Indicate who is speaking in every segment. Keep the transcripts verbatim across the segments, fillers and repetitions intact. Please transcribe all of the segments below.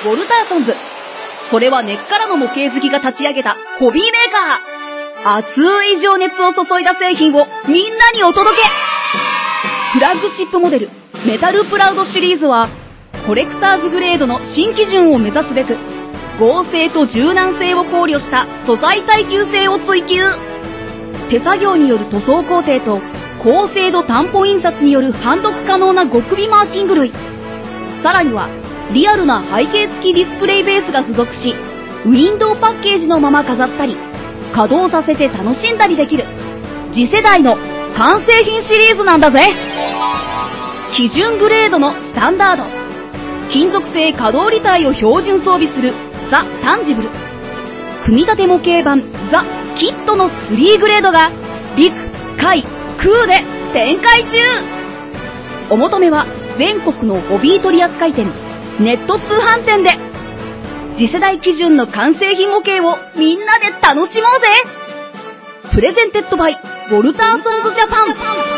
Speaker 1: ウォルターソンズ。それは根っからの模型好きが立ち上げたホビーメーカー。熱い情熱を注いだ製品をみんなにお届け。フラッグシップモデルメタルプラウドシリーズはコレクターズグレードの新基準を目指すべく、合成と柔軟性を考慮した素材耐久性を追求。手作業による塗装工程と高精度担保印刷による判読可能な極微マーキング類、さらにはリアルな背景付きディスプレイベースが付属し、ウィンドウパッケージのまま飾ったり稼働させて楽しんだりできる次世代の完成品シリーズなんだぜ。基準グレードのスタンダード、金属製可動履帯を標準装備するザ・タンジブル、組み立て模型版ザ・キットのスリーグレードが陸・海・空で展開中。お求めは全国のホビー取扱店、ネット通販店で。次世代基準の完成品模型をみんなで楽しもうぜ。プレゼンテッドバイウォルターソンズジャパン。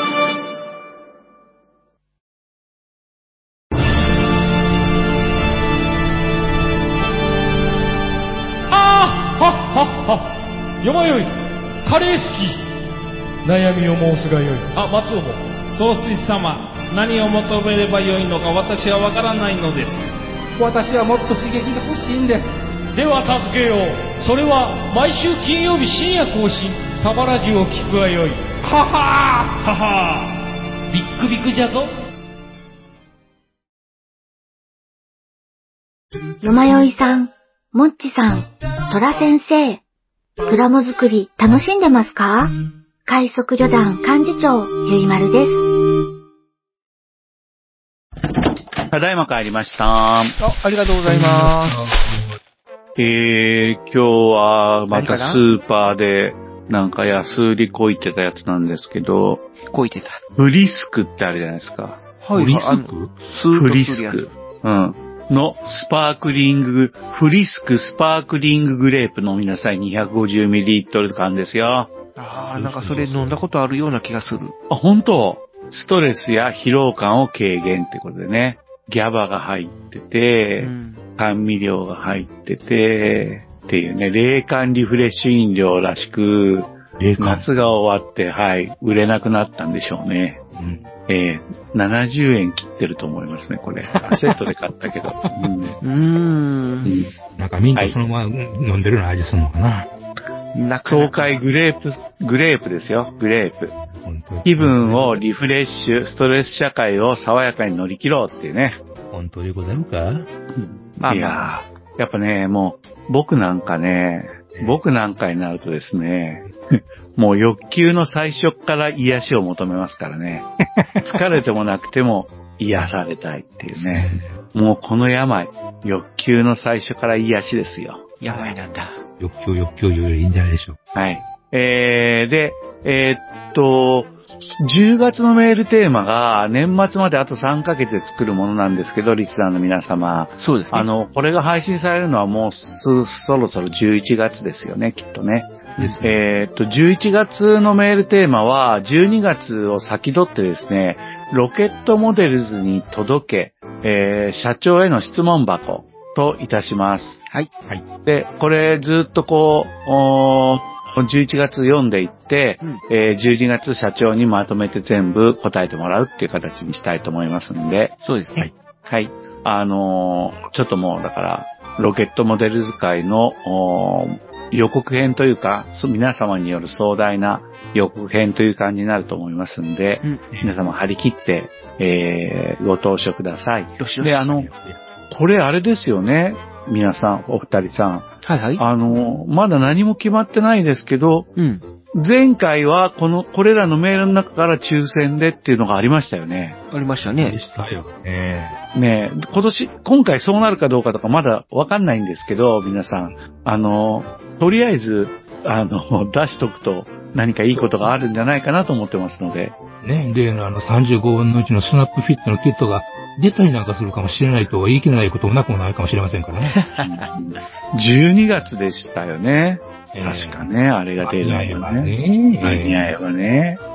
Speaker 2: よまよい、カレー好き。悩みを申すがよい。あ、松尾も。
Speaker 3: 総帥様、何を求めればよいのか私はわからないのです。
Speaker 4: 私はもっと刺激が欲しいんです。
Speaker 2: では助けよう。それは毎週金曜日深夜更新、サバラジュを聞くがよい。ははーははー、ビックビックじゃぞ。
Speaker 5: よまよいさん、もっちさん、トラ先生、プラモ作り楽しんでますか？快速旅団幹事長、ゆいまるです。
Speaker 6: ただいま帰りました。
Speaker 4: あ、ありがとうございます。
Speaker 6: えー、今日はまたスーパーでなんか安売りこいてたやつなんですけど、
Speaker 4: こいてた。
Speaker 6: フリスクってあるじゃないですか。
Speaker 4: はい、
Speaker 6: フリスク？フリスク。うん。のスパークリング、フリスクスパークリンググレープ飲みなさい。にひゃくごじゅうミリリットル缶ですよ。
Speaker 4: ああ、なんかそれ飲んだことあるような気がする。
Speaker 6: あ、本当？ストレスや疲労感を軽減ってことでね。ギャバが入ってて、うん、甘味料が入ってて、っていうね、冷感リフレッシュ飲料らしく、夏が終わって、はい、売れなくなったんでしょうね。うんえー、ななじゅうえん切ってると思いますね、これ。セットで買ったけど。うん。うー
Speaker 7: んなんかみんなそのまま飲んでるような味するのかな。
Speaker 6: 爽快グレープ、グレープですよ、グレープ。気分をリフレッシュ、ストレス社会を爽やかに乗り切ろうっていうね。
Speaker 7: 本当でござるか、うん
Speaker 6: まあ、いやー、やっぱね、もう、僕なんかね、僕なんかになるとですね、もう欲求の最初から癒しを求めますからね。疲れてもなくても癒されたいっていうね。もうこの病、欲求の最初から癒しですよ。
Speaker 4: 病なんだ。
Speaker 7: 欲求欲求よりいいんじゃないでしょう。
Speaker 6: はい。えー、で、えー、っと、じゅうがつのメールテーマが年末まであとさんかげつで作るものなんですけど、リスナーの皆様。
Speaker 4: そうですね。
Speaker 6: あの、これが配信されるのはもうす、そろそろじゅういちがつですよね、きっとね。ですね。えー、っと、じゅういちがつのメールテーマは、じゅうにがつを先取ってですね、ロケットモデルズに届け、えー、社長への質問箱といたします。
Speaker 4: はい。はい。
Speaker 6: で、これずっとこう、おじゅういちがつ読んでいって、うんえー、じゅうにがつ社長にまとめて全部答えてもらうっていう形にしたいと思いますんで。
Speaker 4: そうですね。
Speaker 6: はい。はい。あのー、ちょっともうだから、ロケットモデルズ会の、予告編というか、皆様による壮大な予告編という感じになると思いますんで、うん、皆様張り切って、えー、ご投書ください。
Speaker 4: よしよし。
Speaker 6: で、あの、これあれですよね。皆さん、お二人さん。
Speaker 4: はいはい。
Speaker 6: あの、まだ何も決まってないですけど、
Speaker 4: うん。
Speaker 6: 前回はこの、これらのメールの中から抽選でっていうのがありましたよね。
Speaker 4: ありましたね。
Speaker 7: でしたよね。
Speaker 6: ねえ、今年、今回そうなるかどうかとかまだわかんないんですけど、皆さん。あの、とりあえず、あの、出しとくと何かいいことがあるんじゃないかなと思ってますので。
Speaker 7: ね、例のあのさんじゅうごぶんのいちのスナップフィットのキットが出たりなんかするかもしれないとは言い切れないこともなくもないかもしれませんからね。
Speaker 6: じゅうにがつでしたよね。確かね、あれが出るのがね。間に合えばね。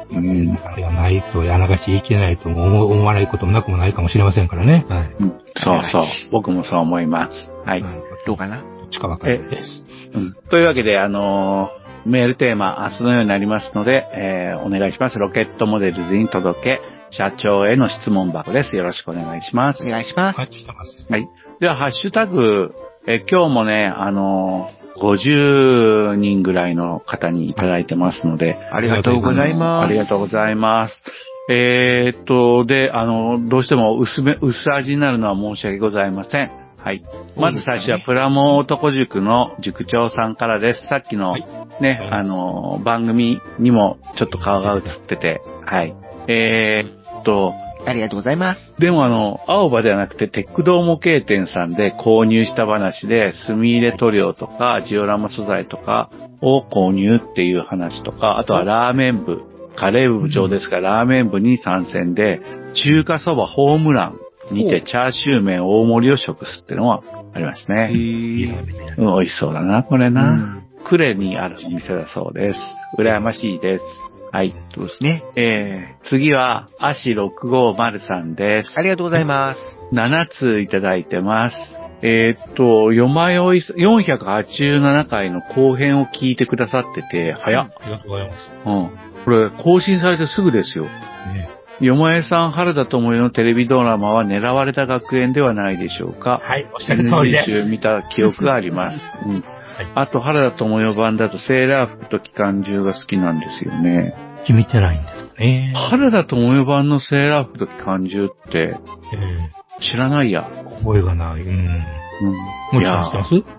Speaker 7: うん。あれがないと、やながちいけないと思思わないこともなくもないかもしれませんからね。はい。
Speaker 6: うん、そうそう。僕もそう思います。はい。
Speaker 8: どうかな？
Speaker 7: どっちかわかんないです。
Speaker 6: うん。というわけで、あのー、メールテーマ、明日のようになりますので、えー、お願いします。ロケットモデルズに届け、社長への質問箱です。よろしくお願いします。
Speaker 8: お願いします。
Speaker 7: はい、してます。
Speaker 6: はい。では、ハッシュタグ、えー、今日もね、あのー、ごじゅうにんぐらいの方にいただいてますので、
Speaker 8: ありがとうございます。
Speaker 6: ありがとうございます。えーっと、で、あの、どうしても薄め、薄味になるのは申し訳ございません。はい。まず最初はプラモ男塾の塾長さんからです。さっきのね、はい、あの、番組にもちょっと顔が映ってて、はい。えーっと、
Speaker 8: ありがとうございます。
Speaker 6: でもあの、青葉ではなくて、テックドー模型店さんで購入した話で、墨入れ塗料とか、ジオラマ素材とかを購入っていう話とか、あとはラーメン部、カレー部部長ですが、ラーメン部に参戦で、中華そばホームランにてチャーシュー麺大盛りを食すっていうのはありますね。へー、うん、美味しそうだな、これな。呉、うん、にあるお店だそうです。羨ましいです。はい。
Speaker 8: そうですね。
Speaker 6: えー、次は、アシろくごーまるさんです。
Speaker 8: ありがとうございます。
Speaker 6: ななついただいてます。えー、っと、よまよいよんひゃくはちじゅうななかいの後編を聞いてくださってて、早っ。
Speaker 7: ありがとうございます。
Speaker 6: うん。これ、更新されてすぐですよ。ね。よまえさん、原田知世のテレビドラマは狙われた学園ではないでしょうか。
Speaker 7: はい、おっしゃる通りです。
Speaker 6: 先週見た記憶があります。うん。はい、あと、原田知世版だとセーラー服と機関銃が好きなんですよね。
Speaker 7: 見てないんですかね。
Speaker 6: 原田知世版のセーラー服と機関銃って、えー、知らないや。
Speaker 7: 覚えがない。うん。うん。もう知ってます？
Speaker 8: う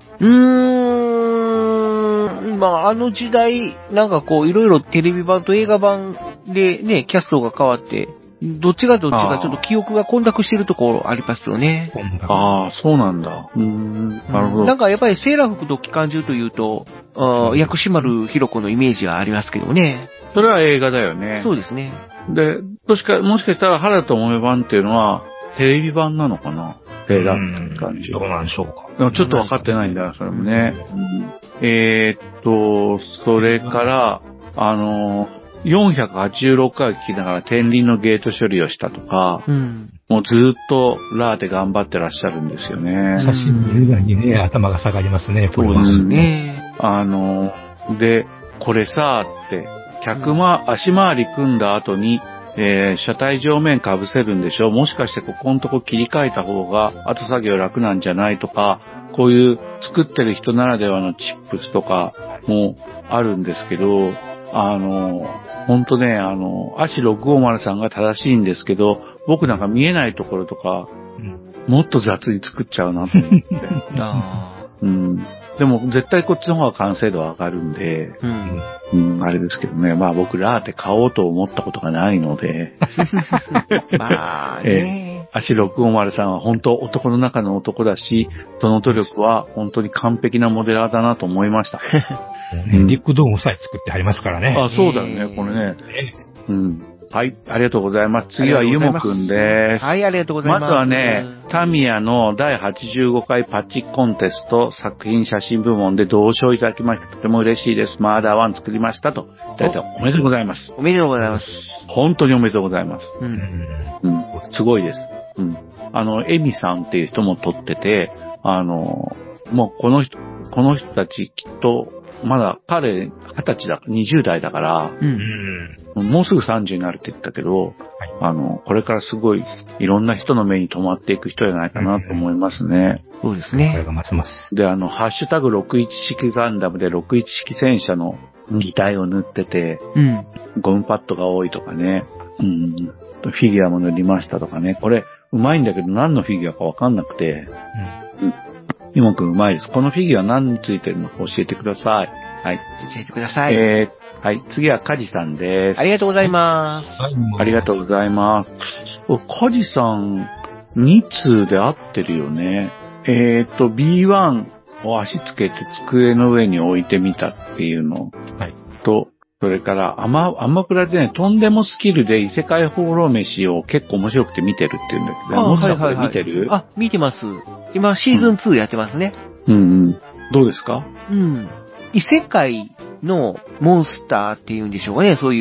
Speaker 8: ーん。まあ、あの時代、なんかこう、いろいろテレビ版と映画版でね、キャストが変わって、どっちがどっちかちょっと記憶が混濁してるところありますよね。
Speaker 6: ああ、そうなんだ。うーん。なるほど。
Speaker 8: なんかやっぱりセーラー服と機関銃というと、あ、薬師丸ひろ子のイメージがありますけどね。
Speaker 6: それは映画だよね。
Speaker 8: そうですね。
Speaker 6: で、もしか、もしかしたら原田知世版っていうのは、テレビ版なのかな？セーラー服って感じ。
Speaker 7: どうなんでしょうか。
Speaker 6: でもちょっと分かってないんだよ、それもね。うん、えー、っと、それから、あの、よんひゃくはちじゅうろっかい聞きながら天輪のゲート処理をしたとか、うん、もうずっとラーで頑張ってらっしゃるんですよね。
Speaker 7: 写真見るだにね、頭が下がりますね、
Speaker 6: これは。そうですね。あの、で、これさ、って、客間、足回り組んだ後に、えー、車体上面被せるんでしょ？もしかしてここのとこ切り替えた方が後作業楽なんじゃないとか、こういう作ってる人ならではのチップスとかもあるんですけど、あの、ほんとね、あの、アシろくごーまるさんが正しいんですけど、僕なんか見えないところとか、うん、もっと雑に作っちゃうなと思って。あうん。でも絶対こっちの方が完成度上がるんで、うん、うん、あれですけどね。まあ僕ラーテ買おうと思ったことがないので。
Speaker 8: まあね。
Speaker 6: えー、アシろくごーまるさんは本当男の中の男だし、その努力は本当に完璧なモデラーだなと思いました。
Speaker 7: うん、リックドームさえ作ってありますからね。
Speaker 6: あ、そうだよね、これね。うん。はい、ありがとうございます。次はゆもくんです。
Speaker 8: はい、ありがとうございます。
Speaker 6: まずはね、タミヤのだいはちじゅうごかいパッチコンテスト作品写真部門で同賞いただきました。とても嬉しいです。マーダーワン作りましたと。いただいておめでとうございます。
Speaker 8: おめでとうございます。
Speaker 6: 本当におめでとうございます。
Speaker 8: うん。
Speaker 6: うん。すごいです。うん。あの、エミさんっていう人も撮ってて、あの、もうこの人、この人たちきっと、まだ彼、二十歳だ、にじゅうだいだから、うんうん、もうすぐさんじゅうになるって言ったけど、はい、あの、これからすごいいろんな人の目に留まっていく人じゃないかなと思いますね。
Speaker 8: うんうん、そうですね。
Speaker 7: これがますます。
Speaker 6: で、あの、ハッシュタグろくじゅういち式ガンダムでろくじゅういち式戦車の擬態を塗ってて、うん、ゴムパッドが多いとかね、うん、フィギュアも塗りましたとかね、これ、うまいんだけど何のフィギュアかわかんなくて、うんうんイモくんうまいです。このフィギュア何についてるのか教えてください。はい。
Speaker 8: 教えてください。
Speaker 6: えー、はい。次はカジさんです。
Speaker 8: ありがとうございます。
Speaker 6: はい。ありがとうございます。カジさん、に通で合ってるよね。えーと、ビーワン を足つけて机の上に置いてみたっていうの。はい。と、それから、アマ、アマプラでね、とんでもスキルで異世界放浪飯を結構面白くて見てるっていうんだけど、もちさんこれ見てる？
Speaker 8: あ、見てます。今シーズンツーやってますね。
Speaker 6: うん、うんうん。どうですか？
Speaker 8: うん。異世界のモンスターっていうんでしょうかね、そういう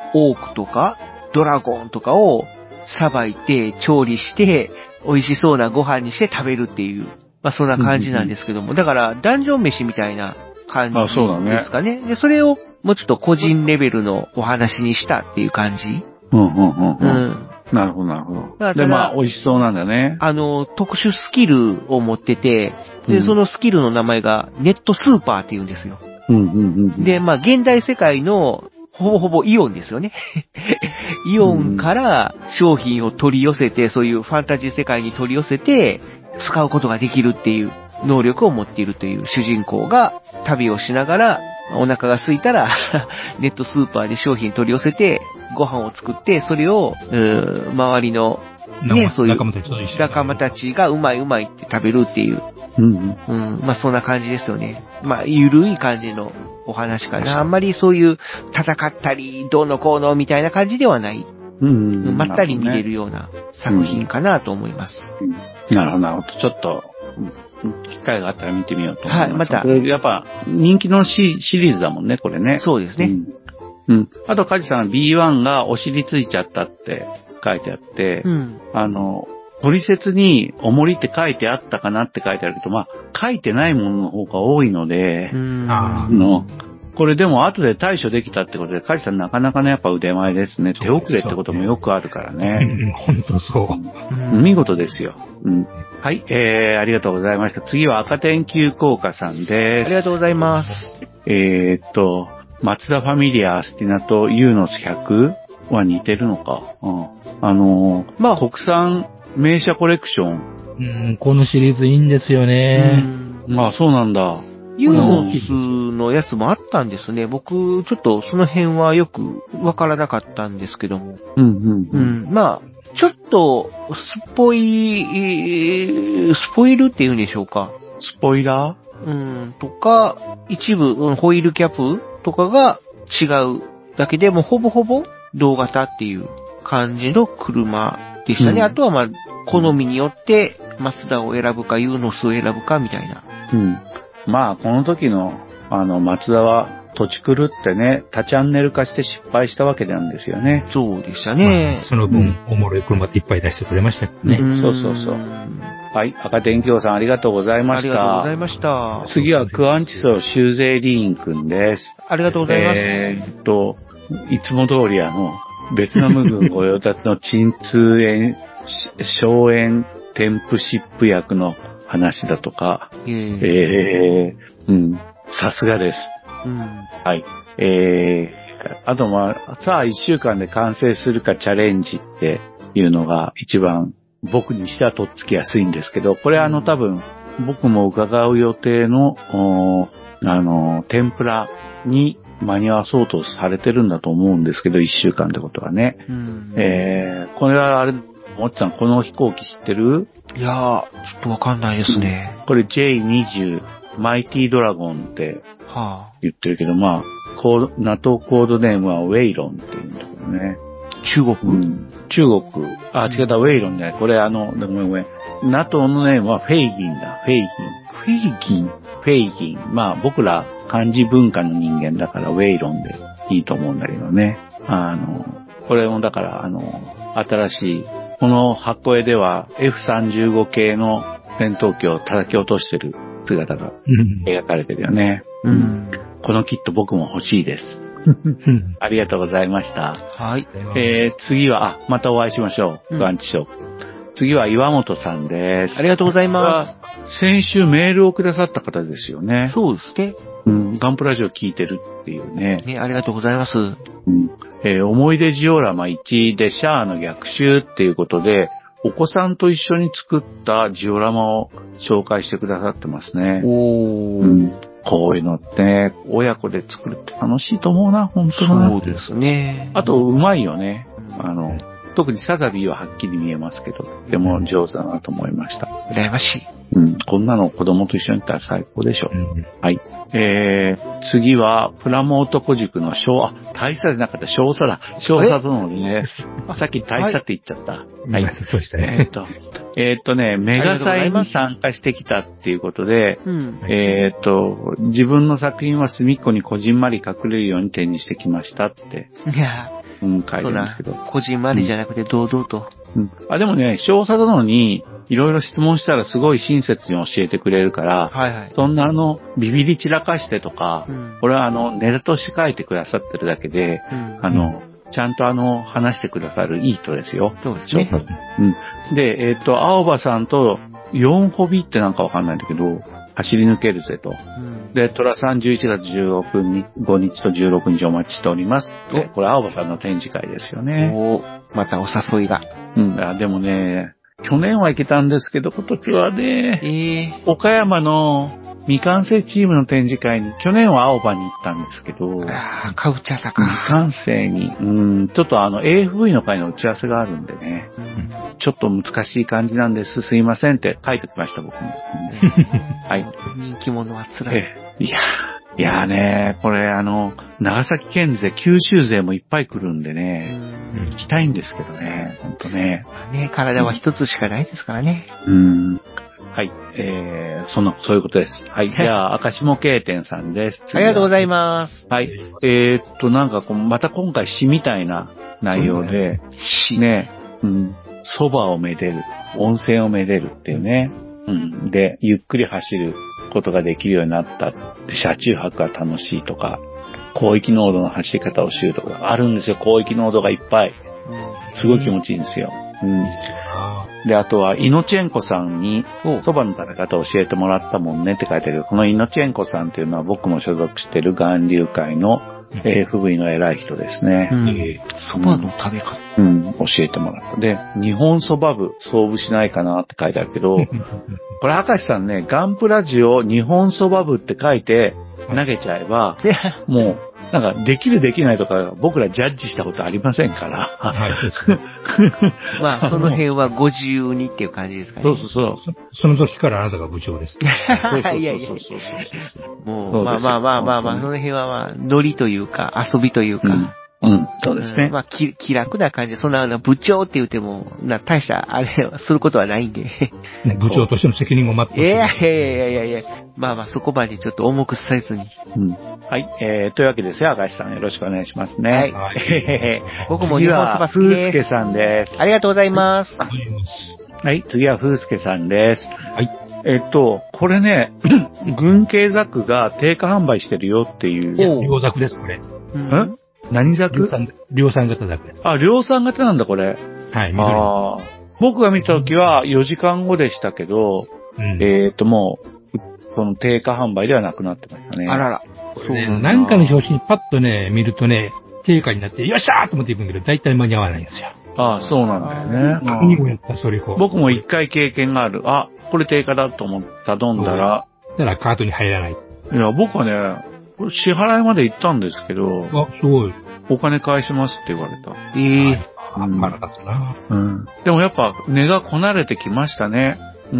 Speaker 8: オークとか、ドラゴンとかをさばいて、調理して、美味しそうなご飯にして食べるっていう、まあそんな感じなんですけども、だからダンジョン飯みたいな感じですかね。で、それをもうちょっと個人レベルのお話にしたっていう感じ。
Speaker 6: うんうんうんうん。なるほどなるほど。で、まあ美味しそうなんだね。
Speaker 8: あの、特殊スキルを持ってて、で、そのスキルの名前がネットスーパーって言うんですよ。
Speaker 6: うんうんうん、
Speaker 8: で、まあ現代世界のほぼほぼイオンですよね。イオンから商品を取り寄せて、そういうファンタジー世界に取り寄せて、使うことができるっていう能力を持っているという主人公が旅をしながら、お腹が空いたらネットスーパーで商品取り寄せて、ご飯を作って、それを、周りの、ね、そういう仲間たちがうまいうまいって食べるっていう。うん、うん。まあそんな感じですよね。まあゆるい感じのお話かな。あんまりそういう戦ったり、どうのこうのみたいな感じではない。うん、まったり見れるような作品かなと思います。
Speaker 6: うん、なるほど、なるほど。ちょっと、機会があったら見てみようと思います。はい、また。これやっぱ人気のシリーズだもんね、これね。
Speaker 8: そうですね。
Speaker 6: うん。うん、あと、カジさん ビーワン がお尻ついちゃったって書いてあって、うん、あの、取説に重りって書いてあったかなって書いてあるけど、まあ、書いてないものの方が多いので、うんあのこれでも後で対処できたってことで、カジさんなかなかね、やっぱ腕前ですね。手遅れってこともよくあるからね。
Speaker 7: 本当そう。
Speaker 6: 見事ですよ。うん、はい、えー、ありがとうございました。次は赤天球効果さんです。
Speaker 8: ありがとうございます。
Speaker 6: えーっと、松田ファミリアアスティナとユーノスひゃくは似てるのか。うん、あのー、まあ、国産名車コレクション。
Speaker 7: うん、このシリーズいいんですよね。
Speaker 6: まあ、そうなんだ。
Speaker 8: ユーノスのやつもあったんですね。僕、ちょっとその辺はよくわからなかったんですけども。うんうんうん。うん、まあ、ちょっと、スポイ、スポイルっていうんでしょうか。
Speaker 6: スポイラ
Speaker 8: ーうん、とか、一部、ホイールキャップとかが違うだけでも、ほぼほぼ同型っていう感じの車でしたね。うん、あとはまあ、好みによって、マツダを選ぶか、ユーノスを選ぶかみたいな。
Speaker 6: うん。まあ、この時の、あの、マツダは、土地狂ってね、多チャンネル化して失敗したわけなんですよね。
Speaker 8: そうでしたね。
Speaker 7: まあ、その分、おもろい車っていっぱい出してくれましたけどね。
Speaker 6: うん、そうそうそう。はい。赤天京さんありがとうございました。
Speaker 8: ありがとうございました。
Speaker 6: 次はクアンチソーシューゼーリーンくんです。
Speaker 8: ありがとうございます。
Speaker 6: えーっと、いつも通りあの、ベトナム軍御用達の鎮痛炎、消炎添付湿布薬の話だとか、えー、うん、さすがです。うん、はい。えー、あとまあ、さあ一週間で完成するかチャレンジっていうのが一番僕にしてはとっつきやすいんですけど、これあの多分僕も伺う予定の、あの、天ぷらに間に合わそうとされてるんだと思うんですけど、一週間ってことはね。うん、えー、これはあれ、もっちゃんこの飛行機知ってる？
Speaker 8: いやー、ちょっとわかんないですね。
Speaker 6: これ ジェイにじゅう マイティドラゴンって言ってるけど、まあ、コード、ナトー コードネームはウェイロンって言うんだけどね。
Speaker 8: 中国、うん、
Speaker 6: 中国。あ、違った、ウェイロンじゃない。これあの、ごめんごめん。ナトー のネームはフェイギンだ。フェイギン。
Speaker 8: フェイギン
Speaker 6: フェイギン。まあ、僕ら漢字文化の人間だからウェイロンでいいと思うんだけどね。あの、これもだから、あの、新しい、この箱絵では エフさんじゅうご 系の戦闘機を叩き落としてる姿が描かれてるよね。うん、このキット僕も欲しいです。ありがとうございました。
Speaker 8: はい。
Speaker 6: えー、次は、あ、またお会いしましょう。ガンチショー。次は岩本さんです。
Speaker 8: ありがとうございます。
Speaker 6: 先週メールをくださった方ですよね。
Speaker 8: そうですね。
Speaker 6: うん、ガンプラジオ聞いてるっていうね。
Speaker 8: ね、ありがとうございます。うん
Speaker 6: えー、思い出ジオラマいちでシャアの逆襲っていうことで、お子さんと一緒に作ったジオラマを紹介してくださってますね。おー。うん、こういうのってね、親子で作るって楽しいと思うな、本当
Speaker 8: に。そうですね。
Speaker 6: あと、うまいよね。あの、特にサザビーははっきり見えますけど、とても上手だなと思いました。
Speaker 8: 羨ましい。
Speaker 6: うん、こんなの子供と一緒に行ったら最高でしょ。うん、はい。えー、次は、プラモ男塾の少、あ、大佐でなかった、少佐だ。少佐殿です。さっき大佐って言っちゃった。
Speaker 7: はい。はい、そうでしたね。
Speaker 6: えー、っと、えー、っとね、メガ祭に参加してきたっていうことで、うん、えー、っと、自分の作品は隅っこにこじんまり隠れるように展示してきましたって。
Speaker 8: いや
Speaker 6: うん、書いてるんですけど。
Speaker 8: こじんまりじゃなくて堂々と。
Speaker 6: うん。あ、でもね、少佐殿にいろいろ質問したらすごい親切に教えてくれるから、
Speaker 8: はいはい。
Speaker 6: そんなあの、ビビり散らかしてとか、
Speaker 8: うん、
Speaker 6: これはあの、ネタとして書いてくださってるだけで、うん、あの、ちゃんとあの、話してくださるいい人ですよ。
Speaker 8: そうですね。
Speaker 6: うん。で、えっと、青葉さんとよんホビってなんかわかんないんだけど、走り抜けるぜと。うん、で、トラさんじゅういちがつじゅうろくにち、ごにちとじゅうろくにちお待ちしております。で、これ青葉さんの展示会ですよね。
Speaker 8: おまたお誘いが。
Speaker 6: うん、あでもね、去年は行けたんですけど、今年はね、えー、岡山の未完成チームの展示会に、去年は青葉に行ったんですけど、
Speaker 8: ああ、かぶっちゃったか。
Speaker 6: 未完成に、うん、ちょっとあの エーエフブイ の会の打ち合わせがあるんでね、うん、ちょっと難しい感じなんです、すいませんって書いてきました、僕も。はい。
Speaker 8: 人気者は辛い。
Speaker 6: えいやいやね、これあの、長崎県勢、九州勢もいっぱい来るんでね、うん、行きたいんですけどね、ほんとね。
Speaker 8: ね、体は一つしかないですからね。
Speaker 6: うん。はい、えー、その、そういうことです。はい、じゃあ、赤下経典さんです。
Speaker 8: ありがとうございます。
Speaker 6: はい、えー、っと、なんかこう、また今回詩みたいな内容で、詩ね、うん、蕎麦をめでる、温泉をめでるっていうね、うん、で、ゆっくり走ることができるようになった。で、車中泊が楽しいとか、広域濃度の走り方を知るとか、あるんですよ、広域濃度がいっぱい。すごい気持ちいいんですよ。うん。で、あとは、イノチェンコさんに、蕎麦の食べ方を教えてもらったもんねって書いてある。このイノチェンコさんっていうのは僕も所属している巌流会の エーエフブイ の偉い人ですね。
Speaker 8: うん、蕎麦の食べ方、
Speaker 6: うん、教えてもらった。で、日本蕎麦部、創部しないかなって書いてあるけど、これ、明石さんね、ガンプラジオ日本蕎麦部って書いて投げちゃえば、もう、なんか、できるできないとか、僕らジャッジしたことありませんから。はい。
Speaker 8: まあ、その辺はご自由にっていう感じですかね。
Speaker 6: そうそうそう。
Speaker 7: そ, その時からあなたが部長です。
Speaker 6: そうそうそうそう。いやいや
Speaker 8: もう、まあまあまあまあまあ、その辺はまあ、ノリというか、遊びというか。
Speaker 6: うんうん、そうですね。
Speaker 8: うん、まあ、気、気楽な感じで、そんな、部長って言っても、な、大した、あれ、することはないんで。
Speaker 7: 部長としての責任を待って。
Speaker 8: いやいやいやいやいやまあまあ、そこまでちょっと重くせずに。
Speaker 6: うん。はい、えー、というわけですよ、赤石さん。よろしくお願いしますね。はい。
Speaker 8: 僕も日本そば好きです。
Speaker 6: 風助さんです。
Speaker 8: ありがとうございます。
Speaker 6: はい、次は風助さんです。
Speaker 7: はい。
Speaker 6: えっと、これね、軍系ザクが定価販売してるよっていう。
Speaker 7: 両ザクです、これ。
Speaker 6: うん、何ザク
Speaker 7: 量産型ザクです。
Speaker 6: あ、量産型なんだ、これ。
Speaker 7: はい、
Speaker 6: あ僕が見たときはよじかんごでしたけど、うん、えっと、もう、この定価販売ではなくなってましたね。
Speaker 8: あらら。
Speaker 7: そうね。なんかの表紙にパッとね、見るとね、定価になって、よっしゃーと思っていくんだけど、大体間に合わないんですよ。
Speaker 6: ああ、そうなんだよね。
Speaker 7: 何もやった、それこう。
Speaker 6: 僕も一回経験がある。あ、これ定価だと思った頼んだら。
Speaker 7: だからカートに入らない。
Speaker 6: いや、僕はね、支払いまで行ったんですけど。
Speaker 7: あ、すごい。
Speaker 6: お金返しますって言われた。
Speaker 8: ええ
Speaker 7: ー。あんまらだったな。
Speaker 6: うん。でもやっぱ値がこなれてきましたね。うん。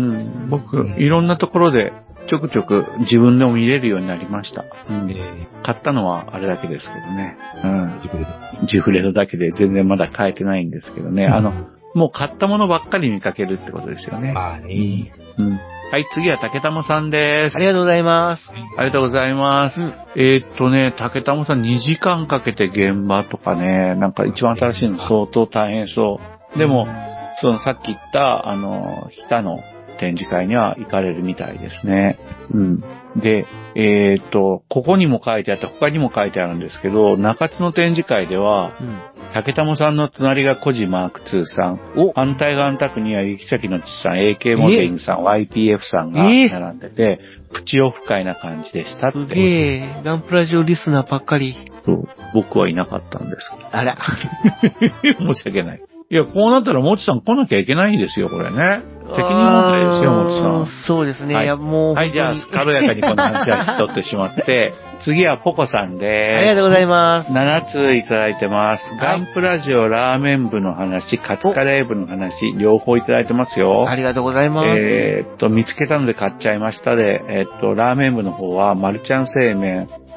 Speaker 6: 僕、うん、いろんなところでちょくちょく自分でも見れるようになりました。うん。えー、買ったのはあれだけですけどね。うん。ジフレド。ジフレドだけで全然まだ買えてないんですけどね。うん、あの、もう買ったものばっかり見かけるってことですよね。
Speaker 7: まあね。
Speaker 6: うん。はい、次は竹玉さんです。
Speaker 8: ありがとうございます。
Speaker 6: ありがとうございます。うん、えー、っとね、竹玉さんにじかんかけて現場とかね、なんか一番新しいの相当大変そう。でも、そのさっき言った、あの、日田の展示会には行かれるみたいですね。うん。で、えー、っと、ここにも書いてあって、他にも書いてあるんですけど、中津の展示会では、うん竹玉さんの隣がコジマークツーさん。お反対側の宅には雪崎の父さん、エーケー モデリングさん、ワイピーエフ さんが並んでて、プチオフ会な感じでしたって。
Speaker 8: すげえ、ガンプラジオリスナーばっかり。
Speaker 6: そう。僕はいなかったんです。
Speaker 8: あら。
Speaker 6: 申し訳ない。いや、こうなったらもちさん来なきゃいけないんですよ、これね。責任問題ですよ、もちさん。
Speaker 8: そうですね。はい、いやもう
Speaker 6: はい、じゃあ、軽やかにこの話は聞き取ってしまって、次はポコさんです。
Speaker 8: ありがとうございます。
Speaker 6: ななついただいてます。ガンプラジオラーメン部の話、カツカレー部の話、両方いただいてますよ。
Speaker 8: ありがとうございます。
Speaker 6: えー、っと、見つけたので買っちゃいましたで、えー、っと、ラーメン部の方は、マルちゃん製麺、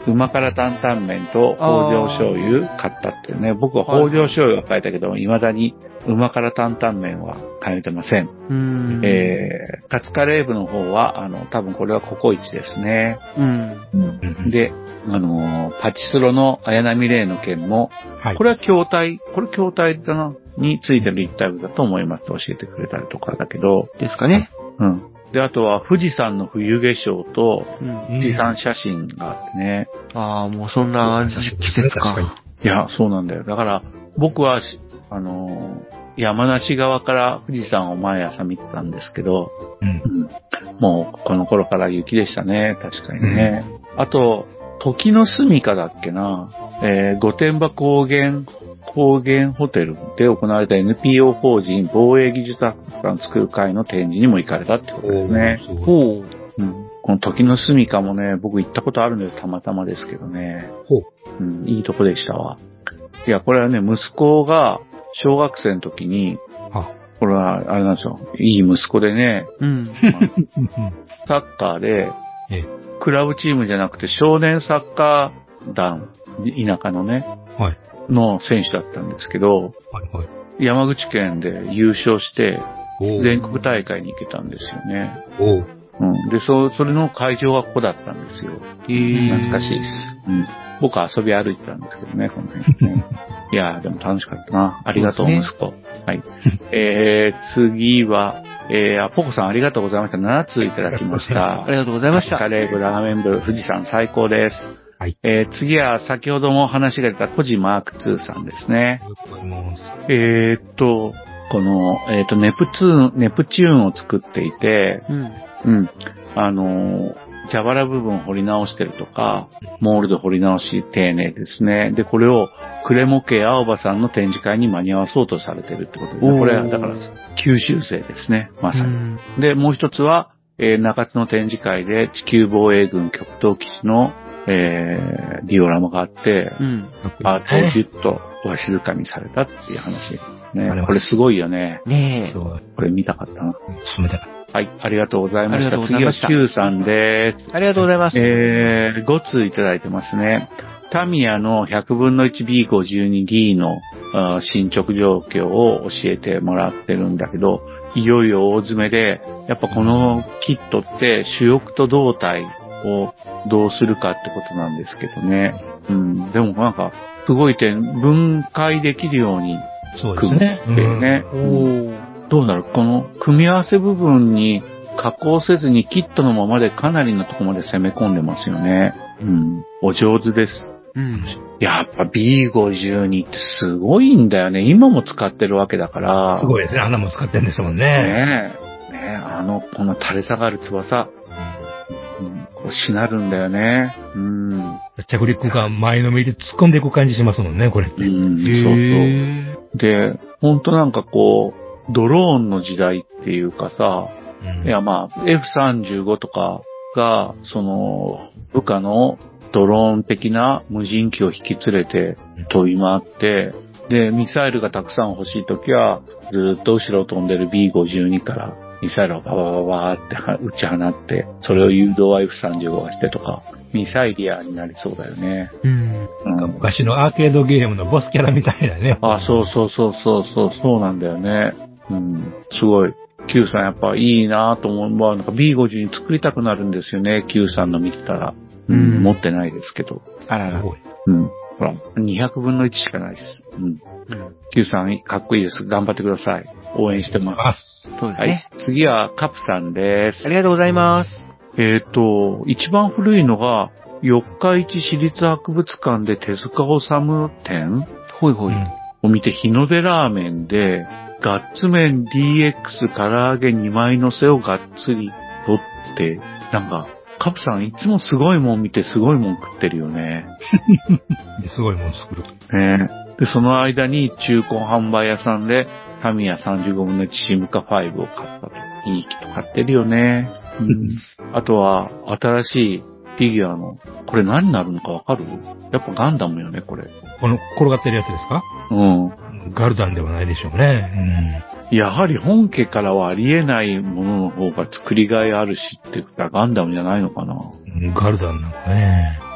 Speaker 6: 旨辛担々麺と北条醤油買ったっていうね。僕は北条醤油は買えたけど、未だに旨辛担々麺は買えてません。
Speaker 8: うん。
Speaker 6: えー、カツカレー部の方は、あの、多分これはココイチですね。
Speaker 8: うん。
Speaker 6: で、あのー、パチスロの綾波レイの件も、はい、これは筐体、これ筐体だな、についてる立体部だと思いますと教えてくれたりとかだけど。
Speaker 8: ですかね。
Speaker 6: うん。で、あとは富士山の冬化粧と、富士山写真があってね。
Speaker 8: うん、ああ、もうそんな季節か。
Speaker 6: いや、そうなんだよ。だから、僕は、あのー、山梨側から富士山を毎朝見てたんですけど、うん、もうこの頃から雪でしたね、確かにね。うん、あと、時の住処だっけな、えー、御殿場高原、高原ホテルで行われた エヌピーオー 法人防衛技術博物館を作る会の展示にも行かれたってことですね。ほう。うん、この時の住処もね、僕行ったことあるのよ、たまたまですけどね。ほう。うん、いいとこでしたわ。いや、これはね、息子が小学生の時に、これはあれなんですよ、いい息子でね、うんまあ、サッカーで、クラブチームじゃなくて少年サッカー団、田舎のね、はい、の選手だったんですけど、はいはい、山口県で優勝して全国大会に行けたんですよね。おう、うん、で、そ、それの会場がここだったんですよ。懐かしいです。うん、僕は遊び歩いてたんですけどね、この辺ね。いやー、でも楽しかったな。ありがとう、息子。はい。えー、次は、えー、ポコさんありがとうございました。ななついただきました。
Speaker 8: ありがとうございました。
Speaker 6: カレー部、ラーメン部、富士山最高です。はい。えー、次は先ほども話が出たコジマークツーさんですね。ありがとうございます。えーっと、この、えーっと、ネプツーン、ネプチューンを作っていて、うん。うん。あのー、蛇腹部分を掘り直してるとか、モールド掘り直し丁寧ですね。で、これをクレモ系青葉さんの展示会に間に合わそうとされてるってことで、これはだから九州勢ですね、まさに。で、もう一つは、えー、中津の展示会で地球防衛軍極東基地の、えー、ディオラマがあって、うん、アートをギュッとわしづかみされたっていう話。ね、これすごいよね。
Speaker 8: ねえ。
Speaker 6: これ見たかったな。
Speaker 7: 見たかった。
Speaker 6: はい、ありがとうございました。次は Q さんです。
Speaker 8: ありがとうございます。
Speaker 6: えー、ごついただいてますね。タミヤのひゃくぶんのいちビーごじゅうにディー の進捗状況を教えてもらってるんだけど、いよいよ大詰めで、やっぱこのキットって主翼と胴体をどうするかってことなんですけどね。うん、でもなんか、すごい点、分解できるように組むってね。どうなる？この組み合わせ部分に加工せずにキットのままでかなりのところまで攻め込んでますよね。うん。お上手です。うん。やっぱ ビーごじゅうに ってすごいんだよね。今も使ってるわけだから。
Speaker 7: すごいですね。あんなも使ってるんですもんね。
Speaker 6: ねえ。ねえ、あの、この垂れ下がる翼。うん、こうしなるんだよね。うん。
Speaker 7: 着陸が前のめりで突っ込んでいく感じしますもんね、これって。うん、
Speaker 6: そうそう。で、ほんとなんかこう、ドローンの時代っていうかさ、うん、いやまあ エフさんじゅうご とかがその部下のドローン的な無人機を引き連れて飛び回って、でミサイルがたくさん欲しいときはずっと後ろを飛んでる ビーごじゅうに からミサイルをババババーって打ち放って、それを誘導は エフさんじゅうご がしてとか、ミサイリアになりそうだよね。
Speaker 7: うん。なんか昔のアーケードゲームのボスキャラみたいなね。
Speaker 6: あ、そうそうそうそうそう、そうなんだよね。うん、すごい。Q さんやっぱいいなぁと思う。まあなんか ビーごじゅうに 作りたくなるんですよね。Q さんの見てたら。うん、うん、持ってないですけど。あらら。うん。ほら、にひゃくぶんのいちしかないです。うん。うん、Q さんかっこいいです。頑張ってください。応援してます。
Speaker 8: そうですね。
Speaker 6: はい。次はカプさんです。
Speaker 8: ありがとうございます。
Speaker 6: えっと、一番古いのが、四日市市立博物館で手塚治虫展
Speaker 8: ほいほい。
Speaker 6: を見て日の出ラーメンで、ガッツ麺 ディーエックス 唐揚げにまい乗せをがっつり取って、なんか、カプさんいつもすごいもん見てすごいもん食ってるよね。
Speaker 7: すごいもん作る。
Speaker 6: ねで、その間に中古販売屋さんでタミヤさんじゅうごぶんのいちシムカファイブを買ったと。いいキット買ってるよね。うん、あとは、新しいフィギュアの、これ何になるのかわかる？やっぱガンダムよね、これ。
Speaker 7: この転がってるやつですか？
Speaker 6: うん。
Speaker 7: ガルダンではないでしょうね。
Speaker 6: うん、やはり本家からはありえないものの方が作りがいあるしって言ったらガンダムじゃないのかな。
Speaker 7: ガルダンなんかね。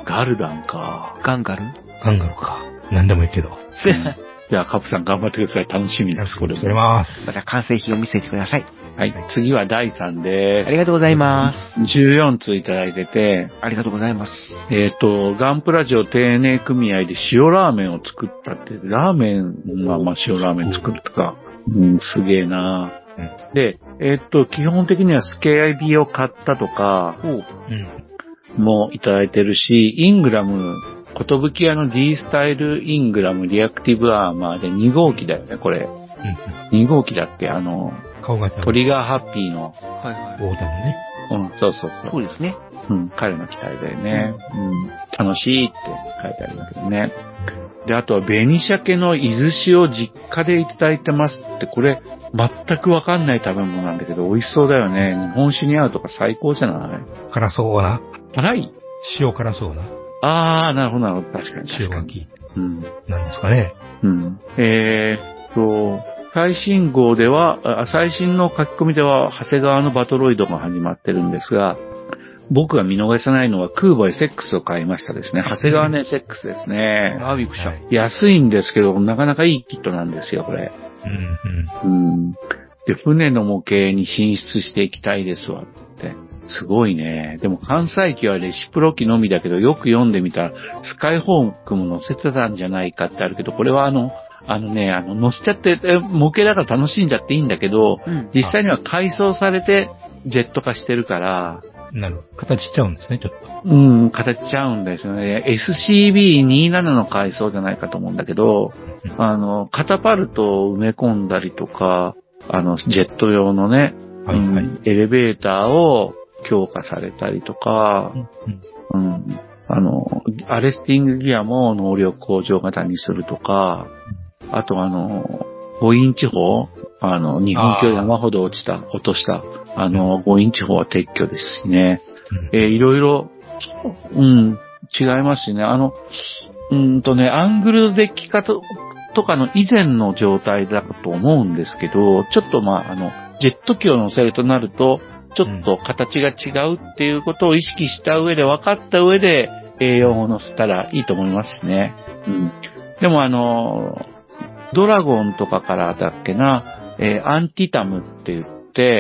Speaker 6: ガルダンか。
Speaker 8: ガンガル
Speaker 7: ガンガルか。なんでもいいけど。
Speaker 6: じゃあ、カプさん頑張ってください。楽しみです、これも。
Speaker 7: ありがとうございます。
Speaker 8: また完成品を見せてください。
Speaker 6: はい。次はだいさんです。
Speaker 8: ありがとうございます。
Speaker 6: じゅうよんついただいてて。
Speaker 8: ありがとうございます。
Speaker 6: えっと、ガンプラジオ丁寧組合で塩ラーメンを作ったって、ラーメンはまあ塩ラーメン作るとか。うん、すげえな、うん、で、えっと、基本的にはスケアビを買ったとか、うん、もいただいてるし、イングラム、ことぶき屋の D スタイルイングラムリアクティブアーマーでに号機だよね、これ。うん、に号機だっけあの、
Speaker 7: 顔が
Speaker 6: トリガーハッピーの。
Speaker 8: はいはい。
Speaker 7: オーダーのね。
Speaker 6: うん、そうそうそう。
Speaker 8: そうですね。
Speaker 6: うん、彼の機体だよね。うん、うん、楽しいって書いてあるんだけどね。で、あとは、紅鮭の伊豆塩を実家でいただいてますって、これ、全くわかんない食べ物なんだけど、美味しそうだよね。日本酒に合うとか最高じゃない？
Speaker 7: 辛そうな。
Speaker 6: 辛い？
Speaker 7: 塩辛そうな。
Speaker 6: あー、なるほど、なるほど。確かに確かに。
Speaker 7: 塩が効いて。
Speaker 6: うん。
Speaker 7: なんですかね。
Speaker 6: うん。えーっと、最新号では、最新の書き込みでは、長谷川のバトロイドが始まってるんですが、僕が見逃せないのは空母 エスエックス を買いましたですね。長谷川の エスエックス ですね。
Speaker 8: あ、びっくりした。
Speaker 6: 安いんですけど、なかなかいいキットなんですよ、これ。うん、うん。うん。で、船の模型に進出していきたいですわって。すごいね。でも関西機はレシプロ機のみだけど、よく読んでみたら、スカイホークも載せてたんじゃないかってあるけど、これはあの、あのね、あの、載せちゃって、模型だから楽しんじゃっていいんだけど、うん、実際には改装されて、ジェット化してるから、
Speaker 7: なるほど。形しちゃうんですね、ちょっと。
Speaker 6: うん、形しちゃうんですよね。エスシービーにじゅうなな の改装じゃないかと思うんだけど、あの、カタパルトを埋め込んだりとか、あの、ジェット用のね、はいはい、うん、エレベーターを強化されたりとか、うん、うん、あの、アレスティングギアも能力向上型にするとか、あとあの、ごインチ砲、あの、日本橋山ほど落ちた、落とした、あの、ごインチ砲は撤去ですしね。えー、いろいろ、うん、違いますしね。あの、うんとね、アングルデッキ化とかの以前の状態だと思うんですけど、ちょっとまあ、あの、ジェット機を乗せるとなると、ちょっと形が違うっていうことを意識した上で、分かった上で エーよん を乗せたらいいと思いますね。うん。でもあの、ドラゴンとかからだっけな、えー、アンティタムって言って、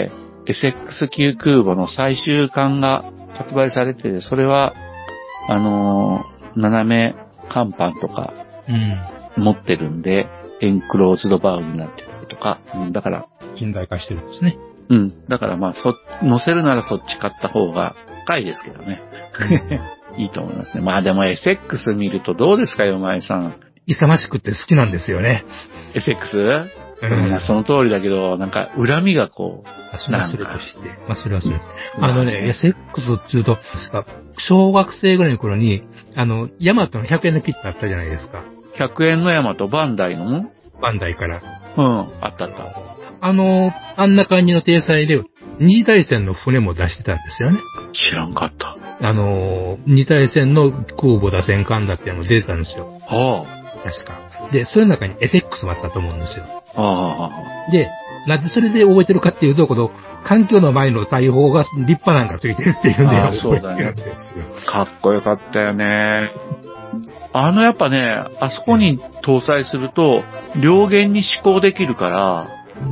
Speaker 6: エスエックス 級空母の最終艦が発売されてて、それは、あのー、斜め甲板とか、持ってるんで、うん、エンクローズドバウになってたりとか、うん、だから、
Speaker 7: 近代化してるんですね。
Speaker 6: うん。だからまあ、そ、乗せるならそっち買った方が高いですけどね。うん、いいと思いますね。まあでも エスエックス 見るとどうですか、よまえさん。
Speaker 7: 勇ましくて好きなんですよね。
Speaker 6: エスエックス？うん、その通りだけど、なんか、恨みがこう、
Speaker 7: それはそれとして。まあ、それはそれ。あのね、エスエックス っていうと、小学生ぐらいの頃に、あの、ヤマトのひゃくえんのキットあったじゃないですか。
Speaker 6: ひゃくえんのヤマト、バンダイの
Speaker 7: バンダイから。
Speaker 6: うん、あったあった。
Speaker 7: あの、あんな感じの体裁で、二次大戦の船も出してたんですよね。
Speaker 6: 知らんかった。
Speaker 7: あの、二次大戦の空母打戦艦だっていうの出てたんですよ。
Speaker 6: は
Speaker 7: あ。確か。で、それの中に エスエックス もあったと思うんですよ。
Speaker 6: ああ。
Speaker 7: で、なぜそれで覚えてるかっていうと、この、環境の前の大砲が立派なんかついてるっていうんで、
Speaker 6: ああ、そうだね。かっこよかったよね。あのやっぱね、あそこに搭載すると、両舷に指向できるから、うん、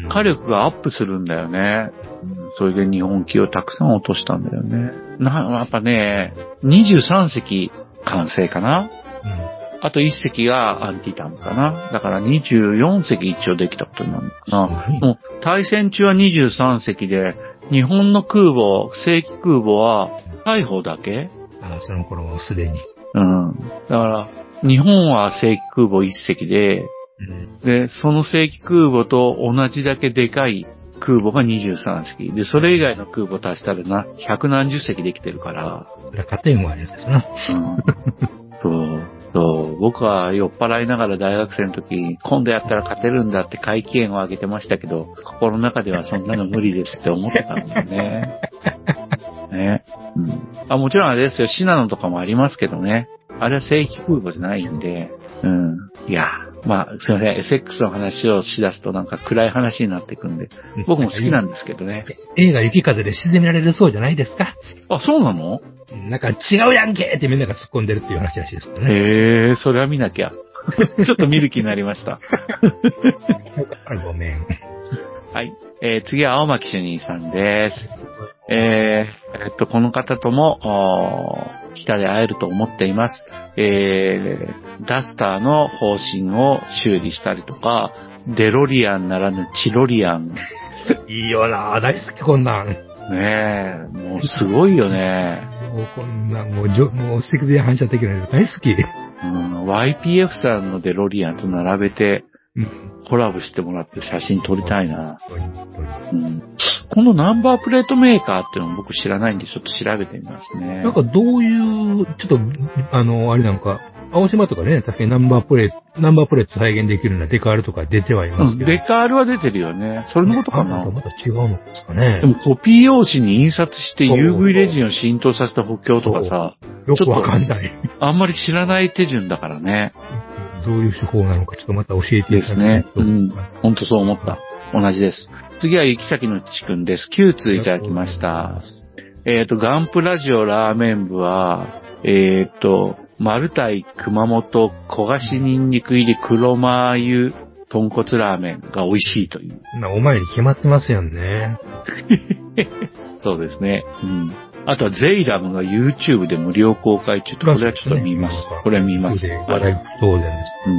Speaker 6: 火力がアップするんだよね。それで日本機をたくさん落としたんだよね。な、やっぱね、にじゅうさん隻完成かな。あといっ隻がアンティタムかな。だからにじゅうよん隻一応できたことになるのかな。もう対戦中はにじゅうさん隻で、日本の空母、正規空母は大砲だけ？
Speaker 7: ああ、その頃もすでに。
Speaker 6: うん。だから、日本は正規空母いっ隻で、うん、で、その正規空母と同じだけでかい空母がにじゅうさん隻。で、それ以外の空母足したらな、百何十隻できてるから。
Speaker 7: これは勝てんわですな。
Speaker 6: うん。そう。そう、僕は酔っ払いながら大学生の時、今度やったら勝てるんだって回帰園を上げてましたけど、心の中ではそんなの無理ですって思ってたんだよね。ね。うん。あ、もちろんあれですよ、シナノとかもありますけどね。あれは正規空母じゃないんで、うん。いや、 まあ、すいません。エスエックス の話をしだすとなんか暗い話になっていくんで、僕も好きなんですけどね。
Speaker 7: 映画雪風で沈められるそうじゃないですか。
Speaker 6: あ、そうなの？
Speaker 7: なんか違うやんけってみんなが突っ込んでるっていう話らしいですけどね。
Speaker 6: へえ、それは見なきゃ。ちょっと見る気になりました。
Speaker 7: ごめん。
Speaker 6: はい。えー、次は青巻主任さんです。えー、えっと、この方とも、北で会えると思っています。えー、ダスターの方針を修理したりとか、デロリアンならぬチロリアン。
Speaker 7: いいよな、大好きこんなん。
Speaker 6: ねえ、もうすごいよね。
Speaker 7: もうこんなん、もう、じょもう、セクで反射的なの大好き。
Speaker 6: うん、ワイピーエフ さんのデロリアンと並べて、うん、コラボしてもらって写真撮りたいな。うん、このナンバープレートメーカーっていうのも僕知らないんでちょっと調べてみますね。
Speaker 7: なんかどういう、ちょっと、あの、あれなんか、青島とかね、確かにナンバープレート、ナンバープレート再現できるようなデカールとか出てはいますけど。
Speaker 6: うん、デカールは出てるよね。それのことかな。
Speaker 7: また違うのですかね。
Speaker 6: でもコピー用紙に印刷して ユーブイ レジンを浸透させた補強とかさ、
Speaker 7: よくわかんない。
Speaker 6: あんまり知らない手順だからね。
Speaker 7: どういう手法なのかちょっとまた教えていただきたい
Speaker 6: ですね。うん。ほんとそう思った。同じです。次は雪崎のちくんです。きゅう通いただきました。えっと、ガンプラジオラーメン部は、えっと、マタイ熊本焦がしニンニク入り黒マー油豚骨ラーメンが美味しいという。
Speaker 7: な、お前に決まってますよね。
Speaker 6: そうですね。うん。あとはゼイラムが YouTube で無料公開中と、これはちょっと見ます。これは見ます。
Speaker 7: 話題不当です。
Speaker 6: うん。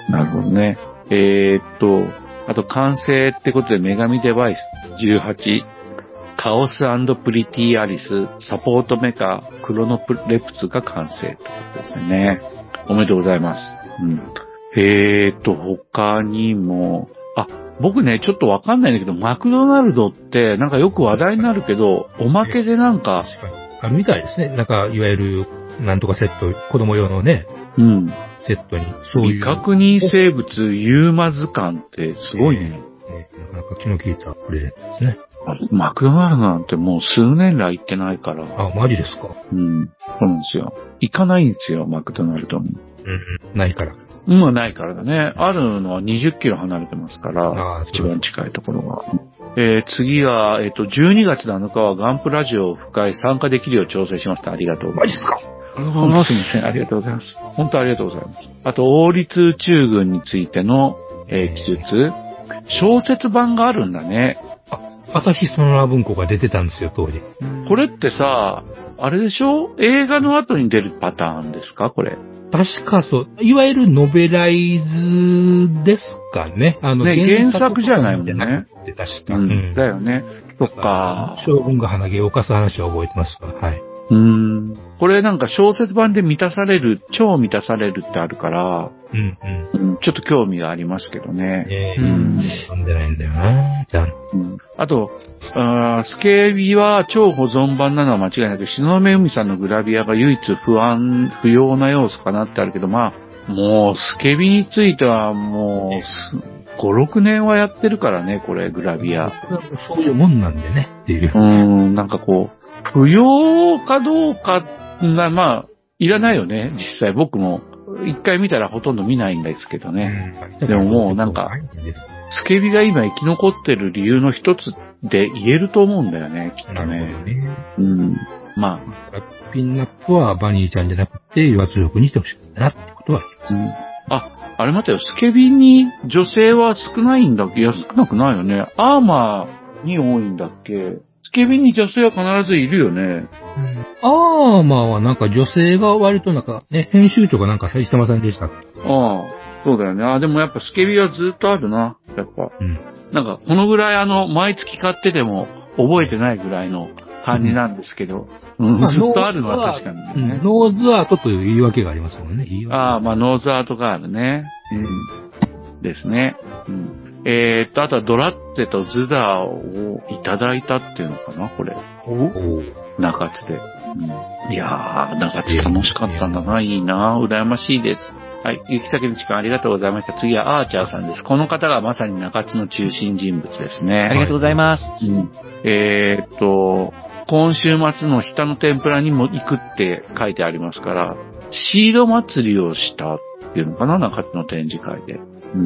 Speaker 6: なるほどね。えー、っと、あと完成ってことで女神デバイスじゅうはち、カオス&プリティアリス、サポートメカ、クロノレプツが完成ということですね。おめでとうございます。うん。えー、っと、他にも、あ、僕ね、ちょっとわかんないんだけど、マクドナルドってなんかよく話題になるけど、おまけでなんか、
Speaker 7: あるみたいですね。なんか、いわゆる、なんとかセット、子供用のね、
Speaker 6: うん。
Speaker 7: セットに、そういう。
Speaker 6: 未確認生物ユーマ図鑑ってすごいね。
Speaker 7: えー、なかなか気の利いたプレゼントですね。
Speaker 6: マクドナルドなんてもう数年来行ってないから。
Speaker 7: あ、マジですか。
Speaker 6: うん。そうなんですよ。行かないんですよ、マクドナルドに。
Speaker 7: うんうん。ないから。
Speaker 6: うん、ないからだね。あるのはにじゅっキロ離れてますから、一番近いところが。えー、次は、えっと、じゅうにがつなのかはガンプラジオ深い参加できるよう調整しました。ありがとうございます。
Speaker 7: マジですか。
Speaker 6: すみません。ありがとうございます。本当ありがとうございます。あと、王立宇宙軍についての、えー、記述。小説版があるんだね。
Speaker 7: あ、朝日ソナー文庫が出てたんですよ、当時。
Speaker 6: これってさ、あれでしょ？映画の後に出るパターンですかこれ。
Speaker 7: 確かそう。いわゆるノベライズですかね。あの、
Speaker 6: ね、原作じゃないもんね。
Speaker 7: 確か。
Speaker 6: うん。だよね。そっか。
Speaker 7: 将軍が鼻毛を犯す話は覚えてますわ。はい。
Speaker 6: うーん。これなんか小説版で満たされる、超満たされるってあるから、
Speaker 7: うんうん。
Speaker 6: ちょっと興味がありますけどね。
Speaker 7: ええー、うん。読んでないんだよな、じゃあ。
Speaker 6: うん。あと、あスケビは超保存版なのは間違いなく、篠宮海さんのグラビアが唯一不安、不要な要素かなってあるけど、まあ、もうスケビについてはもう、ご、ろくねんはやってるからね、これ、グラビア。
Speaker 7: そういうもんなんでね、っていう。
Speaker 6: うん、なんかこう、不要かどうかが、まあ、いらないよね、実際。僕も、一回見たらほとんど見ないんですけどね。うん、でももうなんか、スケビが今生き残ってる理由の一つで言えると思うんだよね、きっとね。
Speaker 7: なるほどね。
Speaker 6: うん。ま
Speaker 7: あ。ピンナップはバニーちゃんじゃなくて、岩津力にしてほしかったなってことは言います。
Speaker 6: うん。あ、あれ待てよ、スケビに女性は少ないんだっけ？いや、少なくないよね。アーマーに多いんだっけ？スケビに女性は必ずいるよね。うん、
Speaker 7: アーマーはなんか女性が割となんか、ね、編集長がなんかさ、石玉さんでしたっけ？
Speaker 6: ああ、そうだよね。ああ、でもやっぱスケビはずっとあるな、やっぱ。うん。なんか、このぐらいあの、毎月買ってても覚えてないぐらいの感じなんですけど、うんうんまあ、ずっとあるのは確かにね、うん。
Speaker 7: ノーズアートという言い訳がありますもんね。言い訳
Speaker 6: ああ、まあノーズアートがあるね。うん。ですね。うん。えーっと、あとはドラッテとズダーをいただいたっていうのかな、これ。お中津で。うん、いやー、中津楽しかったんだな、いいな、羨ましいです。はい、雪崎の時間ありがとうございました。次はアーチャーさんです。この方がまさに中津の中心人物ですね。
Speaker 8: ありがとうございます。
Speaker 6: うん、えーっと、今週末の日田の天ぷらにも行くって書いてありますから、シード祭りをしたっていうのかな、中津の展示会で。 うん。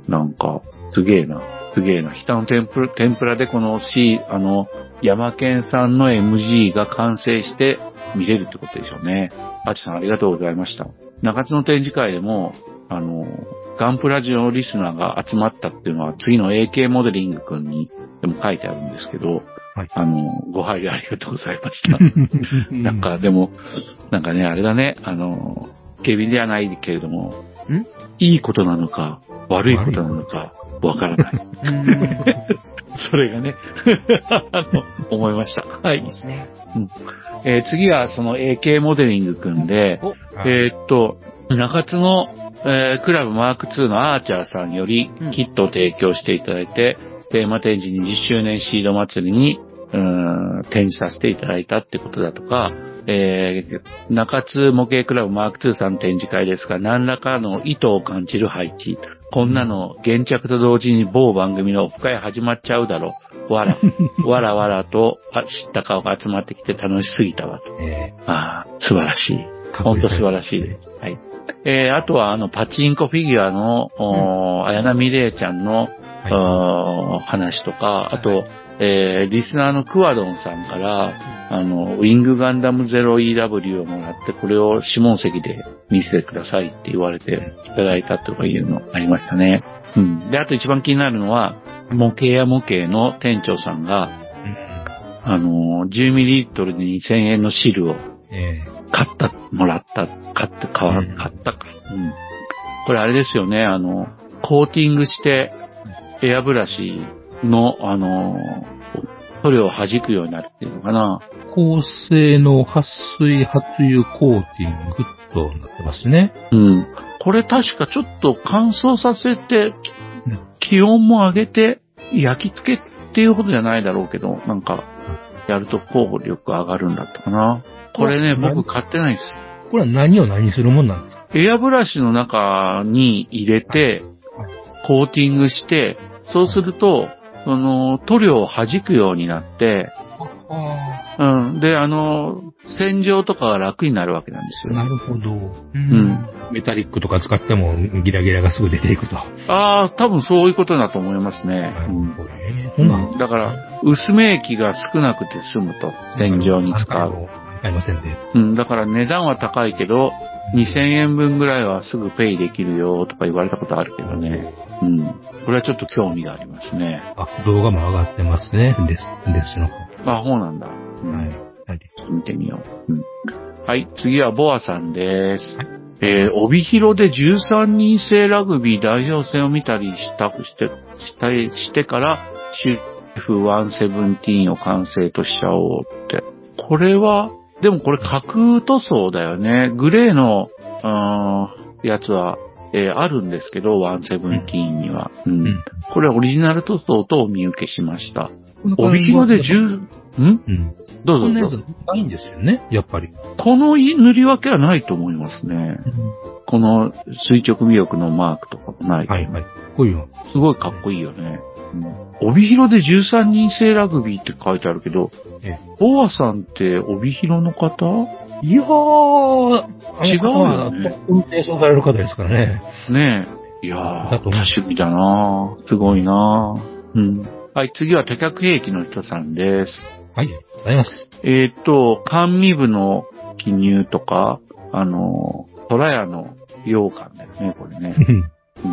Speaker 6: なんか、すげえな。すげえな。北の天ぷら、天ぷらでこの C、あの、山県さんの エムジー が完成して見れるってことでしょうね。あちさんありがとうございました。中津の展示会でも、あの、ガンプラジオリスナーが集まったっていうのは次の エーケー モデリングくんにでも書いてあるんですけど、はい、あの、ご配慮ありがとうございました。なんかでも、なんかね、あれだね、あの、警備ではないけれども、んいいことなのか、悪いことなのか、わからない。それがね、あの、思いました。はい。いいですね。うんえー、次はその エーケー モデリングくんで、えー、っと、中津の、えー、クラブマークツーのアーチャーさんよりキットを提供していただいて、うん、テーマ展示にじゅっしゅうねんシード祭りにうーん展示させていただいたってことだとか、えー、中津模型クラブマークツーさんの展示会ですが、何らかの意図を感じる配置。こんなの、現着と同時に某番組のオフ会始まっちゃうだろう。わら、わらわらと知った顔が集まってきて楽しすぎたわと。えー、ああ、素晴らしい。本当素晴らしいです。はい。えー、あとはあの、パチンコフィギュアの、うん、綾波レイちゃんの、はい、話とか、あと、はいえー、リスナーのクワドンさんから、あの、ウィングガンダム ゼロイーダブリュー をもらって、これを下関で見せてくださいって言われていただいたとかいうのありましたね。うん。で、あと一番気になるのは、模型や模型の店長さんが、あの、じゅうミリリットルでにせんえんの汁を買った、もらった、買って、買わ、買ったか。うん。これあれですよね、あの、コーティングして、エアブラシ、の、あの、塗料を弾くようになるっていうのかな。
Speaker 7: 高性能撥水撥油コーティングとなってますね。
Speaker 6: うん。これ確かちょっと乾燥させて、気温も上げて、焼き付けっていうことじゃないだろうけど、なんか、やると効力上がるんだったかな。これね、僕買ってないです。
Speaker 7: これは何を何するもんなんですか？
Speaker 6: エアブラシの中に入れて、コーティングして、そうすると、その、塗料を弾くようになって、うん。で、あの、洗浄とかが楽になるわけなんですよ。
Speaker 7: なるほど。うん。メタリックとか使ってもギラギラがすぐ出ていくと。
Speaker 6: ああ、多分そういうことだと思いますね。うん。うん、だから、薄め液が少なくて済むと、洗浄に使う。
Speaker 7: ありませんね。
Speaker 6: うん。だから値段は高いけど、にせんえんぶんぐらいはすぐペイできるよとか言われたことあるけどね。うん。これはちょっと興味がありますね。
Speaker 7: あ、動画も上がってますね。です、ですの。
Speaker 6: あ、そうなんだ。うん、はい。はい。見てみよう。うん。はい。次はボアさんです。はい、えー、帯広でじゅうさんにん制ラグビー代表戦を見たりしたくして、したりしてから、シュフひゃくじゅうななを完成としちゃおうって。これは、でもこれ架空塗装だよね。グレーの、あーやつは、えー、あるんですけど、ひゃくじゅうななには、うんうん。これはオリジナル塗装とお見受けしました。帯広でじゅう、んうん。どうぞどうぞ。
Speaker 7: ないんですよね、やっぱり。
Speaker 6: この塗り分けはないと思いますね。うん、この垂直尾翼のマークとかもない。
Speaker 7: はいはい。こういうの。
Speaker 6: すごいかっこいいよね。うん、帯広でじゅうさんにん制ラグビーって書いてあるけど、ええ、ボアさんって帯広の方？
Speaker 7: いやー、
Speaker 6: 違うよね。
Speaker 7: 運転手される方ですからね。
Speaker 6: ねえ。いやー、多趣味だなー。すごいなー。うん。はい、次は多脚兵器の人さんです。
Speaker 7: はい、ありがとうございます。
Speaker 6: えっと、甘味部の記入とか、あの、トラヤの羊羹だよね、これね。うん、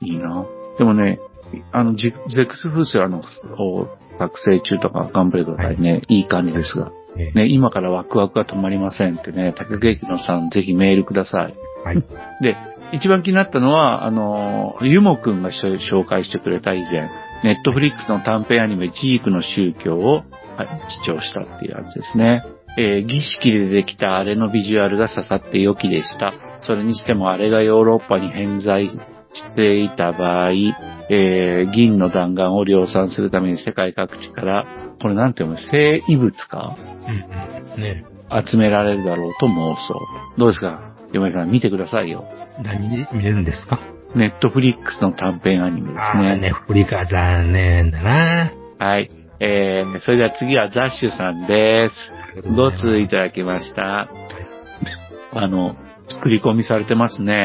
Speaker 6: いいな。でもね、あの、ゼクスフーセラの作成中とか頑張れくださいね。はい、いい感じですが。ね、今からワクワクが止まりませんってね、多脚兵器のさん、ぜひメールください。はい。で、一番気になったのは、あの、ユモくんが紹介してくれた以前、ネットフリックスの短編アニメ、ジークの宗教を、はい、視聴したっていうやつですね。えー、儀式でできたあれのビジュアルが刺さって良きでした。それにしてもあれがヨーロッパに偏在していた場合、えー、銀の弾丸を量産するために世界各地から、これなんていうの、生異物か、うんね、集められるだろうと妄想。どうですか、嫁さん、見てくださいよ。
Speaker 7: 何で見れるんですか？
Speaker 6: ネットフリックスの短編アニメですね。あ
Speaker 7: ー、ネットフリックスは残念だな。
Speaker 6: はい。えー、それでは次はザッシュさんです。どうついただきました。あの、作り込みされてますね。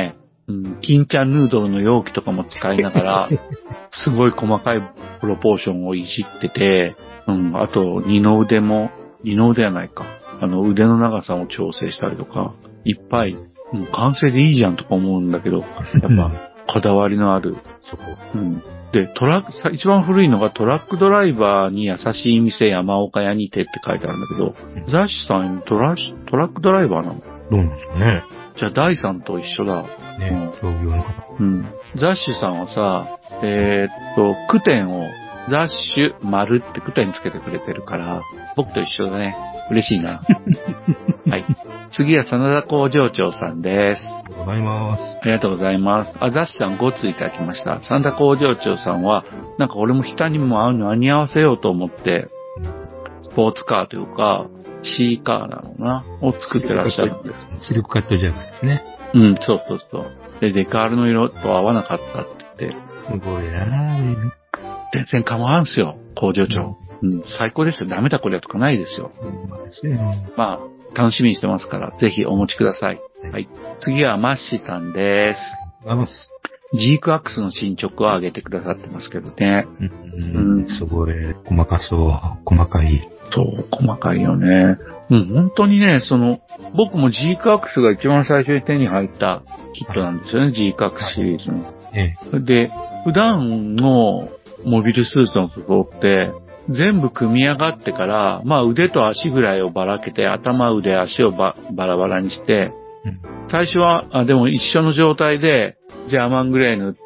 Speaker 6: うん、金ちゃんヌードルの容器とかも使いながら、すごい細かいプロポーションをいじってて、うん、あと二の腕も、二の腕はないか。あの腕の長さを調整したりとか、いっぱい、もう完成でいいじゃんとか思うんだけど、やっぱこだわりのある。
Speaker 7: そこ。
Speaker 6: うん。で、トラック、一番古いのがトラックドライバーに優しい店山岡屋にてって書いてあるんだけど、ザシさんトラ、トラックドライバーなの？
Speaker 7: どうなんですかね。
Speaker 6: じゃあ、ダイさんと一緒だ。
Speaker 7: ね、創業の方。
Speaker 6: うん。ザッシュさんはさ、えー、っと、句点を、ザッシュ丸って句点つけてくれてるから、僕と一緒だね。嬉しいな。はい。次は、真田工場長さんです。
Speaker 7: ありがとうございます。
Speaker 6: ありがとうございます。あ、ザッシュさんごついただきました。真田工場長さんは、なんか俺も下にも合うの間に合わせようと思って、スポーツカーというか、C カーなのな、を作ってらっしゃるんです。
Speaker 7: シルクカットじゃないですね。
Speaker 6: うん、そうそうそう。で、デカールの色と合わなかったって言って。
Speaker 7: すごいなぁ。
Speaker 6: 全然構わんすよ、工場長。うん、うん、最高ですよ。ダメだこれとかないですよ。
Speaker 7: うん、ですね、
Speaker 6: まあ、楽しみにしてますから、ぜひお持ちください。はい。はい、次はマッシーさんです。
Speaker 7: ありがとうございます。
Speaker 6: ジークアックスの進捗を上げてくださってますけどね。
Speaker 7: うん、うん、すごい、細かそう、細かい。
Speaker 6: そう、細かいよね。うん、本当にね、その、僕も G クアックスが一番最初に手に入ったキットなんですよね、G クアックスシリーズの。
Speaker 7: ええ、
Speaker 6: で、普段のモビルスーツのことって、全部組み上がってから、まあ腕と足ぐらいをばらけて、頭、腕、足をばバラバラにして、うん、最初は、あ、でも一緒の状態で、ジャーマングレー塗って、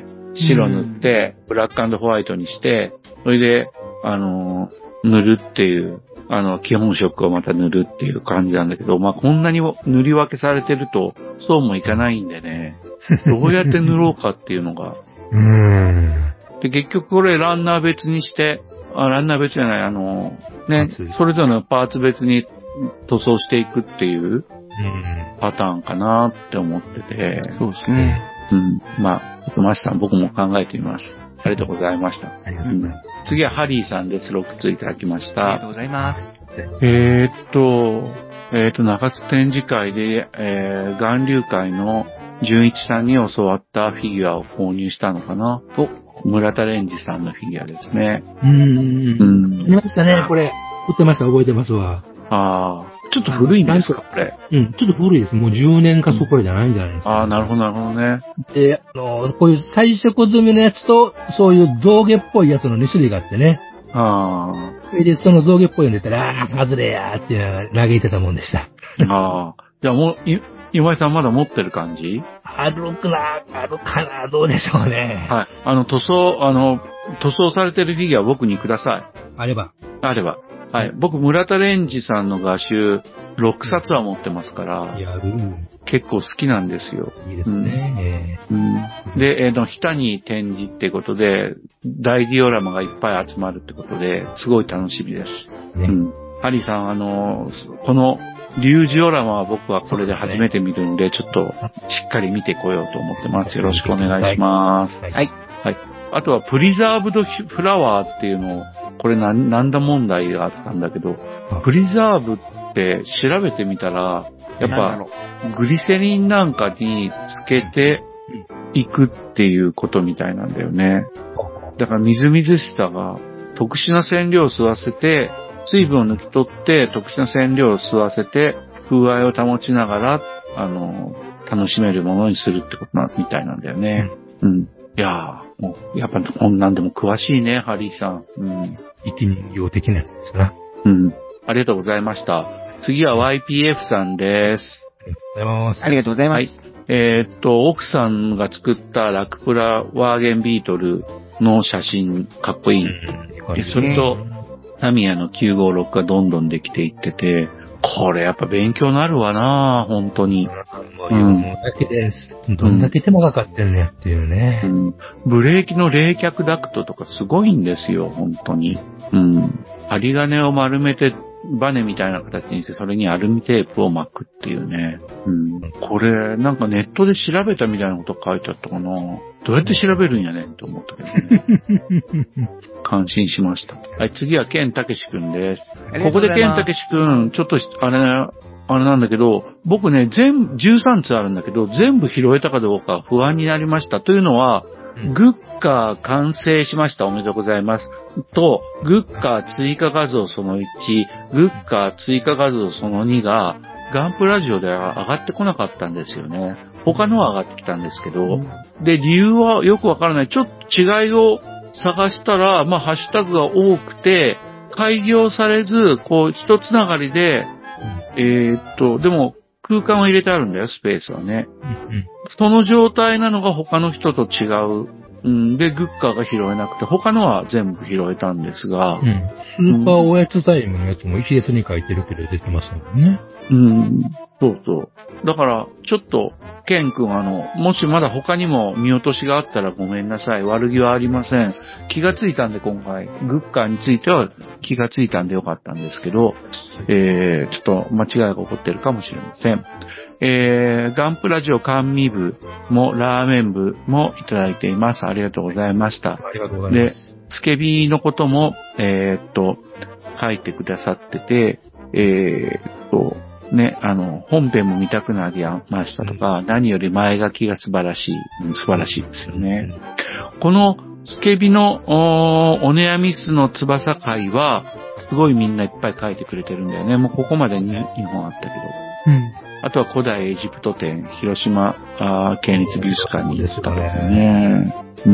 Speaker 6: 白塗って、ブラック&ホワイトにして、それで、あのー、塗るっていう、あの、基本色をまた塗るっていう感じなんだけど、まあ、こんなに塗り分けされてると、そうもいかないんでね、どうやって塗ろうかっていうのが。
Speaker 7: うーん。
Speaker 6: で、結局これランナー別にして、あ、ランナー別じゃない、あの、ね、それぞれのパーツ別に塗装していくっていうパターンかなって思ってて。
Speaker 8: そうですね。
Speaker 6: うん。まあ、マシさん僕も考えてみます。ありがとうございました。
Speaker 7: ありがとうございます。
Speaker 6: うん、次はハリーさんです。ろくついただきました。
Speaker 8: ありがとうございます。
Speaker 6: えーっと、えーっと、中津展示会で、えー、岩流会の純一さんに教わったフィギュアを購入したのかなと、村田蓮司さんのフィギュアですね。
Speaker 7: うーん。うん。見ましたね、これ。売ってました、覚えてますわ。
Speaker 6: ああ。ちょっと古いんですか、これ。
Speaker 7: うん、ちょっと古いです。もうじゅうねんかそこらじゃないんじゃないですか、ね。
Speaker 6: ああ、なるほど、なるほどね。
Speaker 7: で、あの、こういう彩色済みのやつと、そういう象牙っぽいやつのに種類があってね。
Speaker 6: あ
Speaker 7: あ。それで、その象牙っぽいの言ったら、ああ、外れやーって嘆いてたもんでした。
Speaker 6: ああ。じゃあもう、い、今井さんまだ持ってる感じ？
Speaker 7: あるかな、あるかな、どうでしょうね。
Speaker 6: はい。あの、塗装、あの、塗装されてるフィギュア僕にください。
Speaker 7: あれば。
Speaker 6: あれば。はい。僕、村田蓮司さんの画集、ろっさつは持ってますから、
Speaker 7: やる。
Speaker 6: 結構好きなんですよ。
Speaker 7: いいですね。
Speaker 6: うんうん、で、えー、の、日谷展示ってことで、大ディオラマがいっぱい集まるってことで、すごい楽しみです。ね、うん。ハリーさん、あの、この、リュウジオラマは僕はこれで初めて見るんで、ちょっと、しっかり見てこようと思ってます。よろしくお願いします。
Speaker 8: はい。
Speaker 6: はい。あとは、プリザーブドフラワーっていうのを、これな、なんだ問題があったんだけど、プリザーブって調べてみたら、やっぱ、グリセリンなんかにつけていくっていうことみたいなんだよね。だからみずみずしさが特殊な染料を吸わせて、水分を抜き取って特殊な染料を吸わせて、風合いを保ちながら、あの、楽しめるものにするってことな、みたいなんだよね。うん。うん、いやー、もう、やっぱこんなんでも詳しいね、ハリーさん。うん。
Speaker 7: 一人形的なやつですな。
Speaker 6: うん。ありがとうございました。次は ワイピーエフ さんです。
Speaker 7: ありがとうございます。
Speaker 8: ありがとうございます。はい。
Speaker 6: えー、っと、奥さんが作ったラクプラワーゲンビートルの写真、かっこいい。うん、でそれと、タミヤのきゅうごろくがどんどんできていってて、これやっぱ勉強になるわなぁ、本当に。
Speaker 7: うん。だけです。どんだけ手間がかかってるねっていうね、
Speaker 6: うん。ブレーキの冷却ダクトとかすごいんですよ、本当に。うん。針金を丸めて、バネみたいな形にして、それにアルミテープを巻くっていうね。うん。これ、なんかネットで調べたみたいなこと書いてあったかな。どうやって調べるんやねんと思ったけどね。感心しました。はい、次はケンタケシくんです。ここでケンタケシくん、ちょっと、あれ、 あれなんだけど、僕ね、全部、じゅうさんつあるんだけど、全部拾えたかどうか不安になりました。というのは、グッカー完成しました。おめでとうございます。と、グッカー追加画像そのいち、グッカー追加画像そのにが、ガンプラジオでは上がってこなかったんですよね。他のは上がってきたんですけど、で、理由はよくわからない。ちょっと違いを探したら、まあ、ハッシュタグが多くて、開業されず、こう、一つながりで、えー、っと、でも、空間を入れてあるんだよ、スペースはね。
Speaker 7: うん。
Speaker 6: その状態なのが他の人と違う。うんで、グッカーが拾えなくて、他のは全部拾えたんですが。
Speaker 7: うん。スーパーおやつタイムのやつも一列に書いてるけど出てますもんね。
Speaker 6: うん。そうそう。だから、ちょっと、ケン君あの、もしまだ他にも見落としがあったらごめんなさい。悪気はありません。気がついたんで今回、グッカーについては気がついたんでよかったんですけど、えー、ちょっと間違いが起こってるかもしれません。えー、ガンプラジオ甘味部もラーメン部もいただいています。ありがとうございました。
Speaker 7: ありがとうございます。
Speaker 6: で、スケビのことも、えー、っと、書いてくださってて、えー、っと、ね、あの、本編も見たくなりましたとか、うん、何より前書きが素晴らしい、うん、素晴らしいですよね。うん、このスケビの お, お悩み巣の翼会は、すごいみんないっぱい書いてくれてるんだよね。もうここまで に, にほんあったけど。
Speaker 7: うん、
Speaker 6: あとは古代エジプト展、広島あ県立美術館に行ったとかね。うん。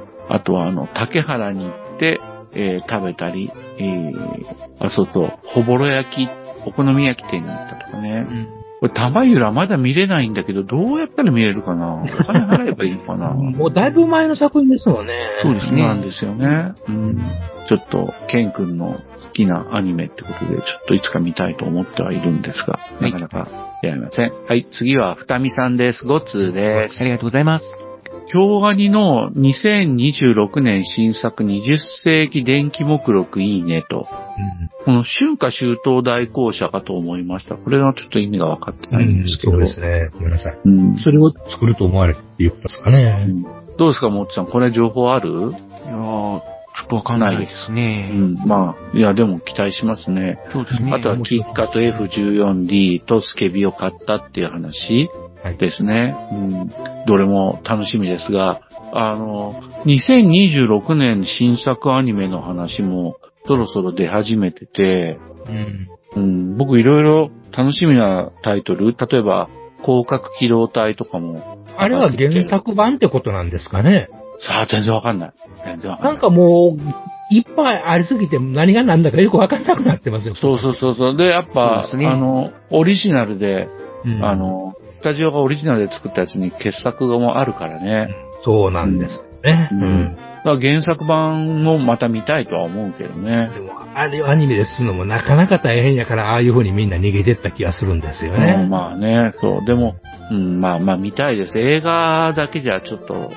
Speaker 6: あとはあの、竹原に行って、えー、食べたり、えー、あ、そうそう、ほぼろ焼き、お好み焼き店に行ったとかね。うん、これ、玉浦まだ見れないんだけど、どうやったら見れるかな？お金払えばいいのかな？
Speaker 7: もうだいぶ前の作品ですもんね。
Speaker 6: そうですね。なんですよね。うん。ちょっと、ケン君の好きなアニメってことで、ちょっといつか見たいと思ってはいるんですが、なかなかやりません。はい、次は、ふたみさんです。ご通です。
Speaker 8: ありがとうございます。
Speaker 6: 京アニのにせんにじゅうろくねん新作にじゅっせいき電気目録いいねと。うん、この春夏秋冬大校舎かと思いました。これはちょっと意味が分かってないんですけど。
Speaker 7: うん、そうですね。ごめんなさい。うん、それを作ると思われるっていうことですかね。うん、
Speaker 6: どうですか、もっちさん。これ情報ある？いや
Speaker 8: ー、ちょっとわかんないですね。
Speaker 6: うん、まあ、いや、でも期待しますね。
Speaker 8: そうですね。
Speaker 6: あとは、キッカと エフじゅうよんディー とスケビを買ったっていう話ですね。はい、うん、どれも楽しみですが、あの、にせんにじゅうろくねん新作アニメの話もそろそろ出始めてて、うんうん、僕いろいろ楽しみなタイトル、例えば、広角機動隊とかも。
Speaker 7: あれは原作版ってことなんですかね？
Speaker 6: さあ、全然わかんない。全然わかんない。
Speaker 7: なんかもう、いっぱいありすぎて何が何だかよくわかんなくなってますよ。
Speaker 6: そうそうそうそう。で、やっぱ、ね、あの、オリジナルで、うん、あの、スタジオがオリジナルで作ったやつに傑作もあるからね。
Speaker 7: そうなんですね。うん。うん、
Speaker 6: だから原作版もまた見たいとは思うけどね。
Speaker 7: でも、あれをアニメでするのもなかなか大変やから、ああいう風にみんな逃げてった気がするんですよね。
Speaker 6: うん、まあね、そう。でも、うん、まあまあ見たいです。映画だけじゃちょっと、うん、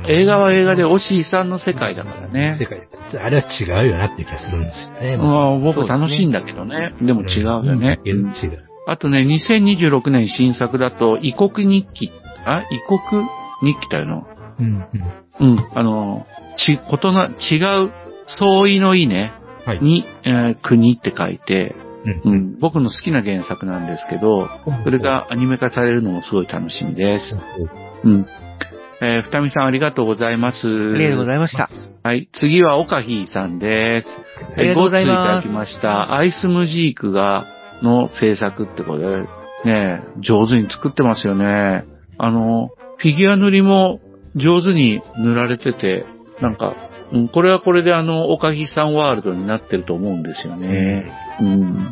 Speaker 6: 映画は映画でおしいさんの世界だからね。
Speaker 7: 世界。あれは違うよなっていう気がするんですよね。
Speaker 6: まあ、僕楽しいんだけどね。でも違うよね。
Speaker 7: うん、違う。
Speaker 6: あとね、にせんにじゅうろくねん新作だと、異国日記、あ、異国日記だよな。うん、うん。うん、あの、ち、ことな、違う、相違のいいね、はい、に、えー、国って書いて、うんうん、僕の好きな原作なんですけど、それがアニメ化されるのもすごい楽しみです。うん。えー、ふたみさんありがとうございます。
Speaker 8: ありがとうございました。
Speaker 6: はい。次はオカヒーさんです。
Speaker 8: ありがとうございます。
Speaker 6: ごついただきました。アイスムジークが、の制作ってことで、ね、上手に作ってますよね。あの、フィギュア塗りも上手に塗られてて、なんか、うん、これはこれであの、オカヒさんワールドになってると思うんですよね。うん。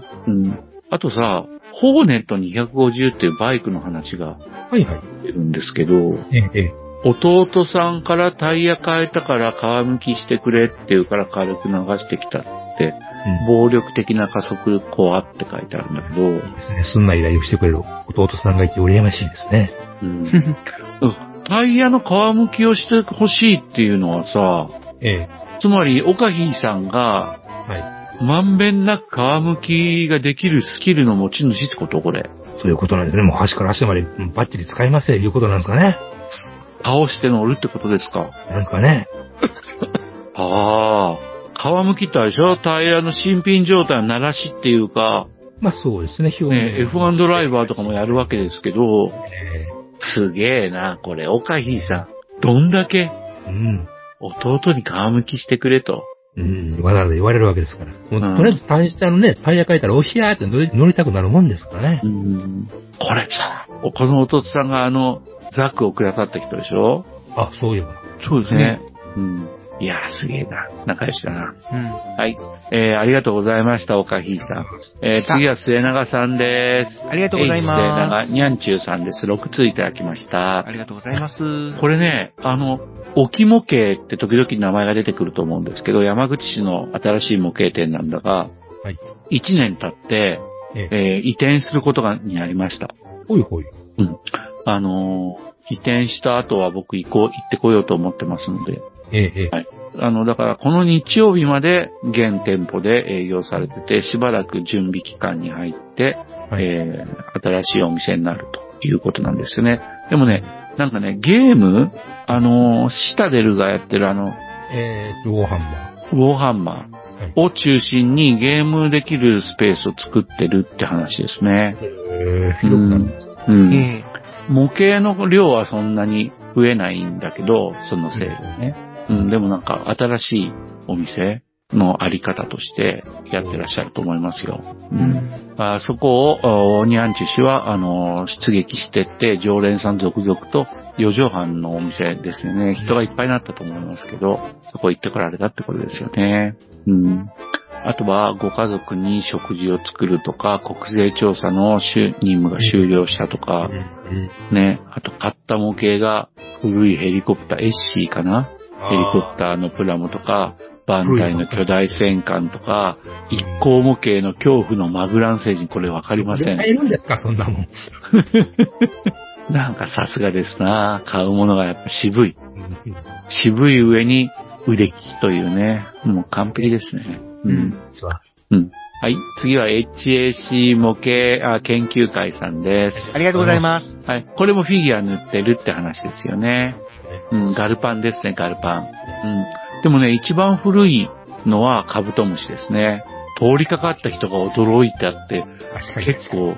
Speaker 6: うん。あとさ、ホーネットにひゃくごじゅうっていうバイクの話が
Speaker 7: はいはい。
Speaker 6: 出るんですけど、
Speaker 7: ええ、
Speaker 6: 弟さんからタイヤ変えたから皮むきしてくれって言うから軽く流してきたって、うん、暴力的な加速コアって書いてあるんだけど、いい
Speaker 7: ですね。すんな依頼をしてくれる弟さんがいて羨ましいですね。
Speaker 6: うん。タイヤの皮むきをしてほしいっていうのはさ、ええ、つまり、オカヒーさんが、はい、まんべんなく皮むきができるスキルの持ち主ってことこれ。
Speaker 7: そういうことなんですね。もう端から端までバッチリ使いますよ、いうことなんですかね。
Speaker 6: 倒して乗るってことですか。
Speaker 7: なんですかね。
Speaker 6: ああ、皮むきってあれでしょ？タイヤの新品状態の鳴らしっていうか、
Speaker 7: まあそうですね、表現。
Speaker 6: ね、エフワン ドライバーとかもやるわけですけど、
Speaker 7: え
Speaker 6: すげえな、これ、岡ひいさん。どんだけ、
Speaker 7: ーうん。
Speaker 6: 弟に皮むきしてくれと。
Speaker 7: うん。わざわざ言われるわけですから。もう
Speaker 6: うん
Speaker 7: とりあえず単車のね、タイヤ変えたらおひやーって乗り乗りたくなるもんですからね
Speaker 6: う。ん。これさ、この弟さんがあの、ザックをくださった人でしょ？
Speaker 7: あ、そういえば。
Speaker 6: そうですね。うん。いやー、すげえな。仲良しだな。
Speaker 8: うん。
Speaker 6: はい。えー、ありがとうございました、岡ひいさん。えー、次は末永さんです。
Speaker 8: ありがとうございます
Speaker 6: え末永、にゃんちゅうさんです。ろくついただきました
Speaker 8: あ。りがとうございます。
Speaker 6: これね、あの、沖模型って時々名前が出てくると思うんですけど、山口市の新しい模型店なんだが、
Speaker 7: はい。
Speaker 6: いちねん経って、
Speaker 7: ええ。
Speaker 6: えー移転することがになりました。
Speaker 7: ほいほい。
Speaker 6: うん。あのー移転した後は僕行こう、行ってこようと思ってますので、
Speaker 7: ええ、ええ。
Speaker 6: はいあの、だからこの日曜日まで現店舗で営業されてて、しばらく準備期間に入って、
Speaker 7: はい
Speaker 6: えー新しいお店になるということなんですよね。でもね、なんかね、ゲーム、あのーシタデルがやってるあの、
Speaker 7: えーと、ウォーハンマ
Speaker 6: ウォーハンマーを中心にゲームできるスペースを作ってるって話ですね。
Speaker 7: ー。えー、広くなるんです。
Speaker 6: うん。
Speaker 8: え
Speaker 6: 模型の量はそんなに増えないんだけど、そのせいでね。うん、でもなんか新しいお店のあり方としてやってらっしゃると思いますよ。う
Speaker 8: うんん。
Speaker 6: あそこを、おにゃんちゅ氏は、あの、出撃してって、常連さん続々と、四畳半のお店ですよね。人がいっぱいになったと思いますけど、そこ行ってこられたってことですよね。うん。あとは、ご家族に食事を作るとか、国税調査の任務が終了したとか、
Speaker 7: うん。
Speaker 6: ね。あと、買った模型が古いヘリコプター、エッシーかなヘリコプターのプラモとか、バンダイの巨大戦艦とか、一行模型の恐怖のマグラン星人、これわかりません。
Speaker 7: 買えるんですか、そんなもん。
Speaker 6: なんかさすがですな。買うものがやっぱ渋い。
Speaker 7: うん
Speaker 6: 渋い上に腕利きというね。もう完璧ですね。うん。
Speaker 7: そう。
Speaker 6: うん。はい。次は エイチエーシー 模型あ研究会さんです。
Speaker 8: ありがとうございます。
Speaker 6: はい。これもフィギュア塗ってるって話ですよね。うん、ガルパンですね、ガルパン。うん。でもね、一番古いのはカブトムシですね。通りかかった人が驚いたって、
Speaker 7: 確かに。
Speaker 6: 結構、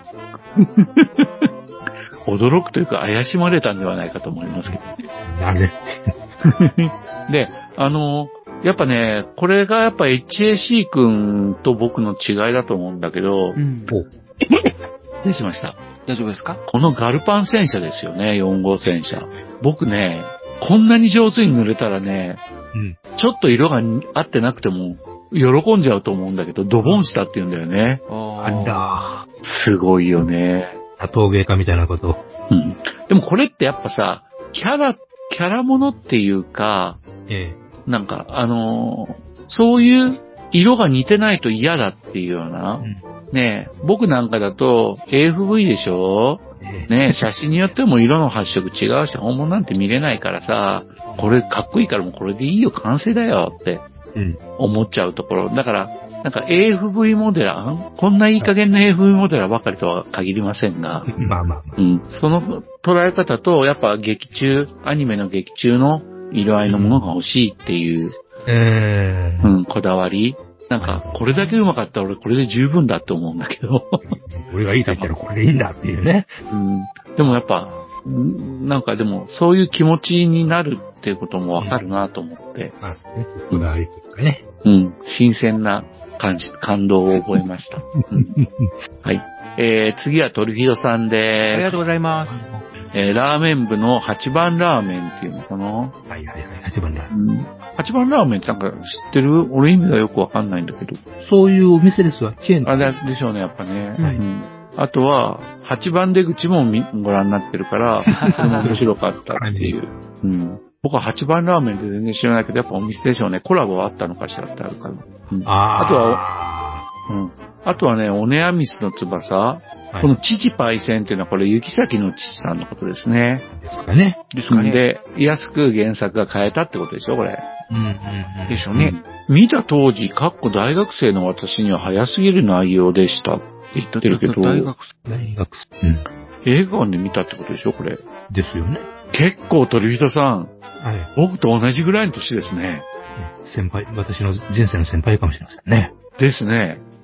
Speaker 6: 驚くというか怪しまれたんではないかと思いますけど。
Speaker 7: なぜ
Speaker 6: で、あの、やっぱね、これがやっぱ エイチエーシー 君と僕の違いだと思うんだけど、
Speaker 8: うん。
Speaker 7: お
Speaker 6: 失礼しました。
Speaker 8: 大丈夫ですか？
Speaker 6: このガルパン戦車ですよね、よん号戦車。僕ね、こんなに上手に塗れたらね、
Speaker 7: うん。
Speaker 6: ちょっと色が合ってなくても喜んじゃうと思うんだけど、ドボンしたって言うんだよね。
Speaker 7: あら
Speaker 6: すごいよね。
Speaker 7: ー。陶芸家みたいなこと。
Speaker 6: うん。でもこれってやっぱさ、キャラ、キャラものっていうか、
Speaker 7: え
Speaker 6: なんか、あのーそういう色が似てないと嫌だっていうような、
Speaker 7: うん
Speaker 6: ねえ、僕なんかだと エーエフブイ でしょ
Speaker 7: え。え
Speaker 6: ねえ、写真によっても色の発色違うし、本物なんて見れないからさ、これかっこいいからもうこれでいいよ、完成だよって
Speaker 7: え。うん。
Speaker 6: 思っちゃうところ。だから、なんか エーエフブイ モデラー、こんないい加減な エーエフブイ モデラーばかりとは限りませんが、
Speaker 7: まあまあまあ。
Speaker 6: うん、その捉え方と、やっぱ劇中、アニメの劇中の色合いのものが欲しいっていう、
Speaker 7: えー。
Speaker 6: うん、こだわり。なんか、これだけ上手かったら俺これで十分だって思うんだけど。
Speaker 7: 俺がいいと言ったらこれでいいんだっていうね。
Speaker 6: うん、でもやっぱ、んなんかでも、そういう気持ちになるっていうこともわかるなと思って、
Speaker 7: まあ、そうね。こだわりというかね。
Speaker 6: うん、新鮮な感じ、感動を覚えました。うんはい。えー、次はトルヒドさんです。
Speaker 8: ありがとうございます。
Speaker 6: えー、ラーメン部のはちばんラーメンっていうのかな、
Speaker 7: はいはいはい。八番だ
Speaker 6: う。ん、はちばんラーメンってなんか知ってる？俺意味がよくわかんないんだけど。
Speaker 7: そういうお店ですわ。チェーン
Speaker 6: あれでしょうね、やっぱね。
Speaker 7: はい
Speaker 6: うんあとは、はちばん出口も見ご覧になってるから、それも面白かったっていう。うん、僕ははちばんラーメンって全然知らないけど、やっぱお店でしょうね。コラボはあったのかしらってあるから。うん
Speaker 7: あ
Speaker 6: あとは、うん。あとはね、オネアミスの翼。
Speaker 7: はい
Speaker 6: この父パイセンっていうのはこれ、雪崎の父さんのことですね。
Speaker 7: ですかね。
Speaker 8: ですかね。
Speaker 6: で、安く原作が買えたってことでしょ、これ。
Speaker 7: うんうんうん。
Speaker 8: でしょうね。
Speaker 6: 見た当時、かっこ大学生の私には早すぎる内容でしたって言ってるけど、
Speaker 8: 大学生。
Speaker 7: 大学生。うん。
Speaker 6: 映画館で見たってことでしょ、これ。
Speaker 7: ですよね。
Speaker 6: 結構鳥人さん、
Speaker 7: はい。
Speaker 6: 僕と同じぐらいの年ですね。
Speaker 7: 先輩、私の人生の先輩かもしれませんね。
Speaker 6: ですね。
Speaker 7: え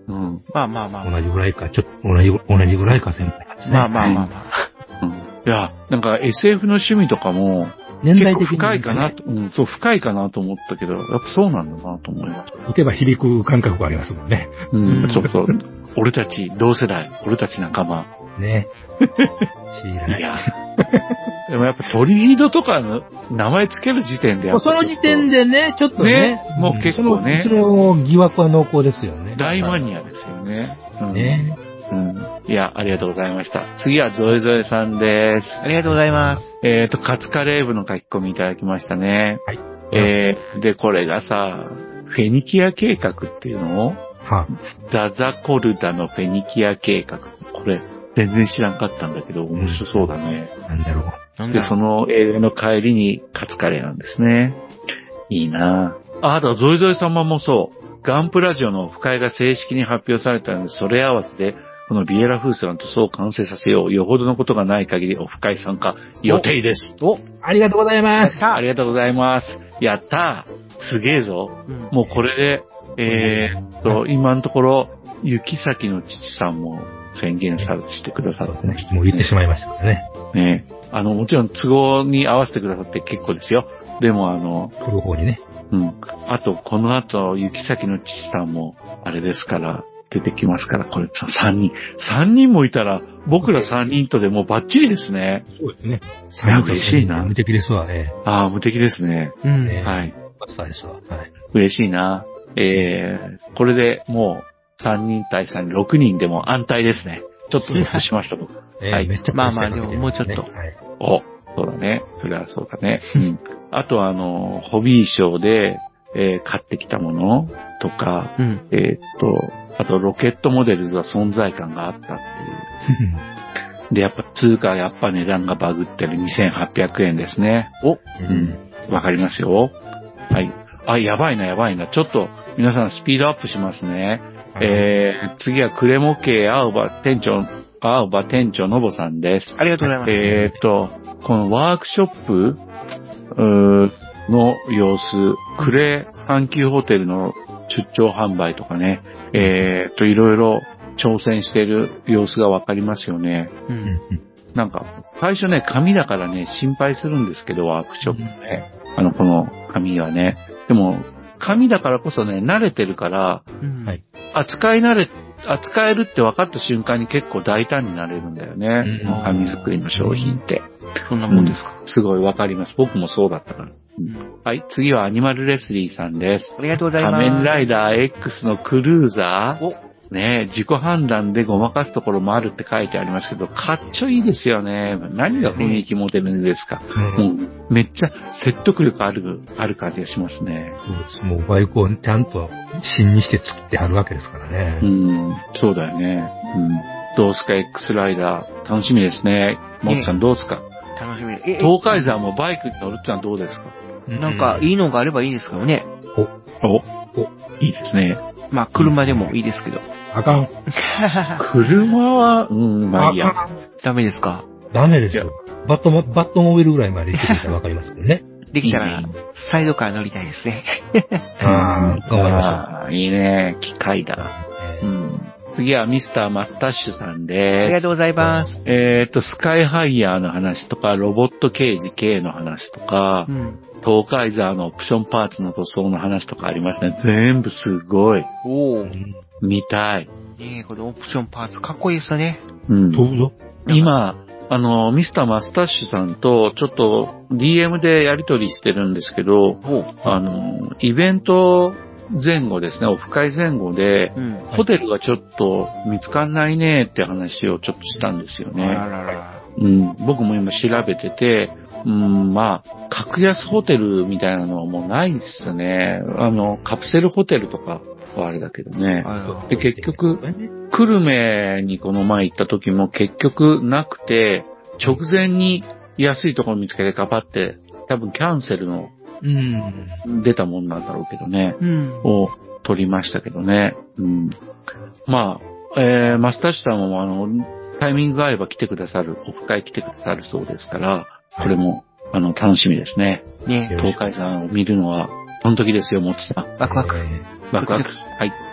Speaker 6: うん。
Speaker 8: まあまあまあ。
Speaker 7: 同じぐらいか、ちょっと同じ、同じぐらいか先輩ですね。
Speaker 8: まあまあまあまあ。
Speaker 6: うん。いや、なんか エスエフ の趣味とかも、
Speaker 7: 年代的に、
Speaker 6: 結構深いかなと、うん、そう、深いかなと思ったけど、やっぱそうなんだなと思いました。
Speaker 7: 打てば響く感覚がありますもんね。
Speaker 6: うん、そうそう。俺たち同世代、俺たち仲間。
Speaker 7: ね。
Speaker 6: いや。でもやっぱトリードとかの名前つける時点でやっぱ
Speaker 7: その時点でね、ちょっとね。
Speaker 6: ねもう結構ね。
Speaker 7: その疑惑は濃厚ですよね。
Speaker 6: 大マニアですよね。
Speaker 7: うん、ね。
Speaker 6: うん。いや、ありがとうございました。次はゾエゾエさんです。
Speaker 8: ありがとうございます。
Speaker 6: えっと、カツカレー部の書き込みいただきましたね。
Speaker 7: はい。
Speaker 6: えー、で、これがさ、フェニキア計画っていうのを、
Speaker 7: は
Speaker 6: ザザコルダのフェニキア計画。これ、全然知らんかったんだけど、面白そうだね。
Speaker 7: うん、なんだろう。
Speaker 6: で、その映画の帰りにカツカレーなんですね。いいなぁ。あ、あと、ゾイゾイ様もそう。ガンプラジオのオフ会が正式に発表されたので、それ合わせで、このビエラフースランとそう完成させよう。よほどのことがない限りオフ会参加予定です。
Speaker 7: お、ありがとうございます。
Speaker 6: ありがとうございます。やったー。すげえぞ。うん、もうこれで、えー、っと、今のところ、雪崎の父さんも宣言さしてくださってました、ね。
Speaker 7: もう言ってしまいましたからね。
Speaker 6: ね。あの、もちろん都合に合わせてくださって結構ですよ。でもあの、
Speaker 7: 来る方にね。
Speaker 6: うん。あと、この後、雪崎の父さんも、あれですから、出てきますから、これさんにん。さんにんもいたら、僕らさんにんとでもうバッチリですね。
Speaker 7: そうですね。
Speaker 6: いや、嬉しいな。
Speaker 7: 無敵ですわ、ええ。
Speaker 6: ああ、無敵ですね。
Speaker 7: うん。
Speaker 6: はい。
Speaker 7: そうですわ。はい。
Speaker 6: 嬉しいな。えー、これでもう、さんにん対さんにん、ろくにんでも安泰ですね。ちょっとほっとしました、僕。
Speaker 7: はい。めっちゃ
Speaker 8: まあまあ、でももうちょっと。はい。
Speaker 6: お、そうだね。それはそうだね。うん。あとは、あの、ホビーショーで、えー、買ってきたものとか、うん、えー、っと、あと、ロケットモデルズは存在感があったっていう。で、やっぱ通貨やっぱ値段がバグってるにせんはっぴゃくえんですね。お、うん。わかりますよ。はい。あ、やばいな、やばいな。ちょっと、皆さんスピードアップしますね。えー、次はクレモ系青葉店長、青葉店長のぼさんです。
Speaker 8: ありがとうございます。
Speaker 6: えーっと、このワークショップ、うーの様子、クレ阪急ホテルの出張販売とかね、えー、と、いろいろ挑戦している様子がわかりますよね。うん、なんか、最初ね、紙だからね、心配するんですけど、ワークショップね。あの、この紙はね。でも、紙だからこそね、慣れてるから、うん、扱い慣れ、扱えるって分かった瞬間に結構大胆になれるんだよね。うん、紙作りの商品って。
Speaker 8: そんなもんですか、
Speaker 6: うん、すごいわかります。僕もそうだったから。うん、はい、次はアニマルレスリーさんです。
Speaker 8: ありがとうございます。
Speaker 6: 仮面ライダー X のクルーザー。おねえ、自己判断でごまかすところもあるって書いてありますけど、かっちょいいですよね。何が雰囲気モデルですか。うん、めっちゃ説得力ある、ある感じがしますね。
Speaker 7: そうです。もうバイクをちゃんと芯にして作ってあるわけですからね。
Speaker 6: うん、そうだよね。うん。どうすか X ライダー。楽しみですね。もっさんどうすか。
Speaker 8: 楽しみ。
Speaker 6: 東海山もバイクに乗るってのはどうですか。
Speaker 8: なんか、いいのがあればいいですけどね。
Speaker 6: お、お、お、いいですね。
Speaker 8: まあ、車でもいいですけど。
Speaker 7: あかん。
Speaker 6: 車は、うん、まあいいや。
Speaker 8: ダメですか。
Speaker 7: ダメですよ。バットモ、バットモビルぐらいまで行ってくれたらわかりますけどね。
Speaker 8: できたら、サイドカー乗りたいですね。
Speaker 7: ああ、頑張りま
Speaker 6: しょう。いいね。機械だ。うん。次はミスターマスタッシュさんです。
Speaker 8: ありがとうございます。
Speaker 6: えっと、スカイハイヤーの話とか、ロボット刑事 K の話とか、うん、東海ザーのオプションパーツの塗装の話とかありますね。全部すごい。
Speaker 8: おー。
Speaker 6: 見たい。
Speaker 8: ねえ、このオプションパーツかっこいいですよね。
Speaker 6: うん。
Speaker 7: どうぞ。
Speaker 6: 今、あの、ミスターマスタッシュさんとちょっと ディーエム でやり取りしてるんですけど、あの、イベント前後ですね、オフ会前後で、うん、ホテルがちょっと見つかんないねって話をちょっとしたんですよね。
Speaker 8: あらら
Speaker 6: うん、僕も今調べてて、うん、まあ、格安ホテルみたいなのはもうないですよね。あの、カプセルホテルとかはあれだけどね。で、結局、久留米にこの前行った時も結局なくて、直前に安いところ見つけてガバって、多分キャンセルの出たもんなんだろうけどね。うん、を取りましたけどね。うん、まあ、えー、マスターシュさんもあの、タイミングが合えば来てくださる、オフ会来てくださるそうですから、これも、あの、楽しみですね。ね、東海山を見るのは、その時ですよ、もちさん。
Speaker 8: ワクワク。
Speaker 6: ワクワク。はい。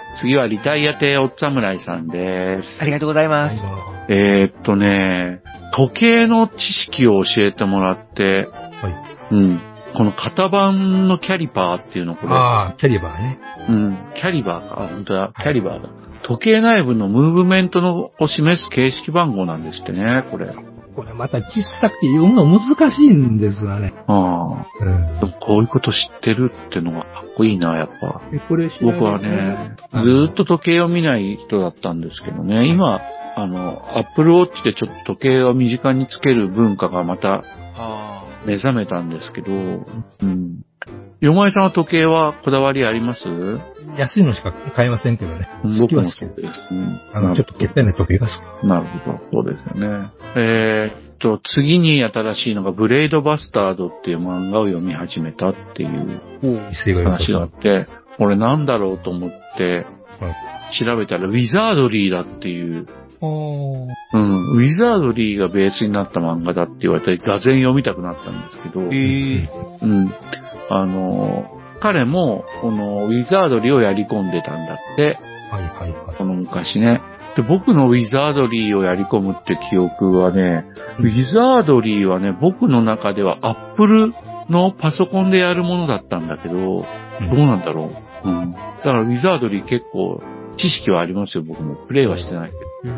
Speaker 6: 次はリタイア亭おっ侍さんです。
Speaker 8: ありがとうございます。
Speaker 6: えー、っとね、時計の知識を教えてもらって、はい。うん。この型番のキャリパーっていうのこれ。
Speaker 7: ああ、キャリバーね。
Speaker 6: うん。キャリバーか。あ、本当だ。キャリバーだ。時計内部のムーブメントのを示す形式番号なんですってね、これ。
Speaker 7: これまた小さくて読むの難しいんですがね。
Speaker 6: ああ。うん。でもこういうこと知ってるってのがかっこいいな、やっぱ。
Speaker 7: え、これ
Speaker 6: 僕はね、ずーっと時計を見ない人だったんですけどね、今、あの、アップルウォッチでちょっと時計を身近につける文化がまた、目覚めたんですけど、うん。よまいさんは時計はこだわりあります？
Speaker 7: 安いのしか買えませんけどね。
Speaker 6: 僕もそうです。
Speaker 7: うん。あの、ちょっと欠点の時計が好き。
Speaker 6: なるほど。そうですよね。えー、っと、次に新しいのがブレイドバスタードっていう漫画を読み始めたっていう話があって、これなんだろうと思って調べたらウィザードリーだっていう、うん、ウィザードリーがベースになった漫画だって言われて、がぜん読みたくなったんですけど、えー、うん。あの、彼も、このウィザードリーをやり込んでたんだって。はいはいはい。この昔ね。で、僕のウィザードリーをやり込むって記憶はね、うん、ウィザードリーはね、僕の中ではアップルのパソコンでやるものだったんだけど、うん、どうなんだろう。うん。だからウィザードリー結構知識はありますよ、僕も。プレイはしてないけど。うん。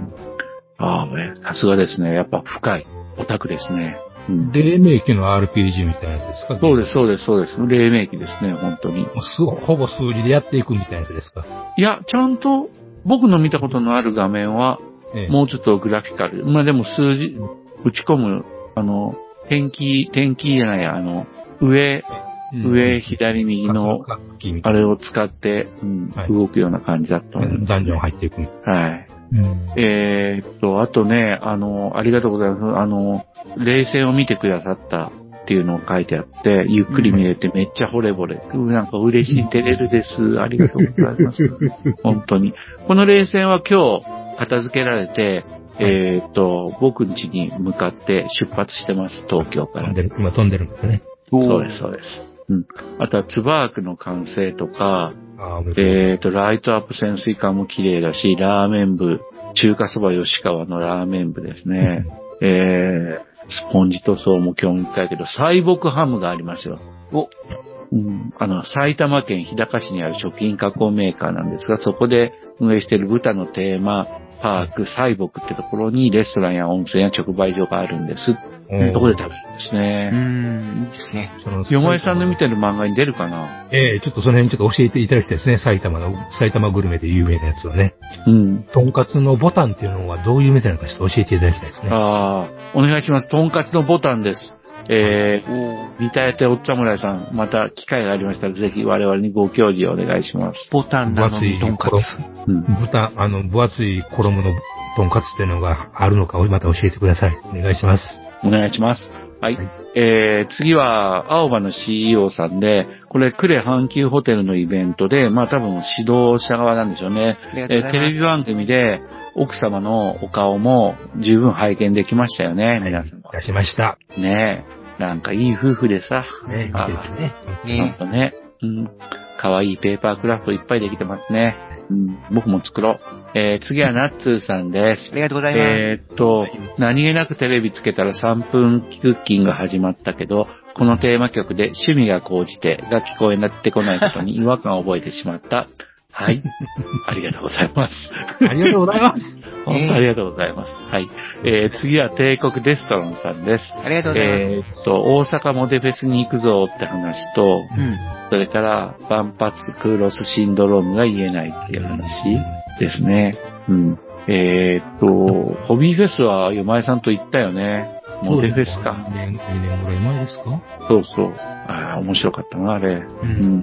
Speaker 6: ああ、ね、さすがですね。やっぱ深い。オタクですね。
Speaker 7: うん、黎明期の アールピージー みたいなやつですか？
Speaker 6: そうです、そうです、そうです。黎明期ですね、本当に。
Speaker 7: ほぼ数字でやっていくみたいなやつですか？
Speaker 6: いや、ちゃんと、僕の見たことのある画面は、ええ、もうちょっとグラフィカル。まあでも数字、打ち込む、あの、点キー、点キーじゃない、あの、上、うん、上、左、右の、あれを使って、うん、はい、動くような感じだったんです、ね。
Speaker 7: ダンジョン入っていく。
Speaker 6: はい。うん、えー、っと、あとね、あの、ありがとうございます。あの、冷戦を見てくださったっていうのを書いてあって、ゆっくり見れてめっちゃ惚れ惚れ。うん、なんか嬉しい、照れるです。ありがとうございます。本当に。この冷戦は今日片付けられて、えー、っと、僕ん家に向かって出発してます、東京から。
Speaker 7: 飛んでる、今飛んでるんですね。
Speaker 6: そうです、そうです。うん。あとはツバークの完成とか、えっと、ライトアップ潜水艦も綺麗だし、ラーメン部、中華そば吉川のラーメン部ですね。えー、スポンジ塗装も興味深いけど、サイボクハムがありますよ。お、うん、あの、埼玉県日高市にある食品加工メーカーなんですが、そこで運営している豚のテーマパーク、サイボクってところにレストランや温泉や直売所があるんです。どこで食べるんですね。
Speaker 8: うーん、いいですね。
Speaker 6: よまえさんの見てる漫画に出るかな？
Speaker 7: ええー、ちょっとその辺ちょっと教えていただきたいですね。埼玉の、埼玉グルメで有名なやつはね。うん。とんかつのボタンっていうのはどういう店なのかちょっと教えていただきたいですね。
Speaker 6: ああ、お願いします。とんかつのボタンです。えー、リタイア亭おっちゃむらいさん、また機会がありましたらぜひ我々にご教示をお願いします。
Speaker 8: ボタンなのにとんかつ。
Speaker 7: うん。豚、あの、分厚い衣のとんかつっていうのがあるのかをまた教えてください。お願いします。
Speaker 6: お願いします。はい。はい、えー、次は、青葉の シーイーオー さんで、これ、呉阪急ホテルのイベントで、まあ多分指導者側なんでしょうね。えー、テレビ番組で、奥様のお顔も十分拝見できましたよね、皆さん。
Speaker 7: 出しました。
Speaker 6: ねえ。なんかいい夫婦でさ。
Speaker 7: ねえ、見てるね。
Speaker 6: ねえ。ね。うん。かわいいペーパークラフトいっぱいできてますね。うん、僕も作ろう。えー、次はナッツーさんです。
Speaker 8: ありがとうございます。
Speaker 6: えー、っと、何気なくテレビつけたらさんぷんクッキング始まったけど、このテーマ曲で趣味が高じてが聞こえなってこないことに違和感を覚えてしまった。はい。ありがとうございます。
Speaker 7: ありがとうございます。
Speaker 6: 本当ありがとうございます。はい。えー、次は帝国デストロンさんです。
Speaker 8: ありがとうございます。
Speaker 6: えー、っと、大阪モデフェスに行くぞって話と、うん、それから万発クロスシンドロームが言えないっていう話ですね。うん。えー、っと、ホビーフェスはよまえさんと行ったよね。モデフェスか。
Speaker 7: にねん、にねんぐらい前ですか？
Speaker 6: そうそう。ああ、面白かったな、あれ。うん。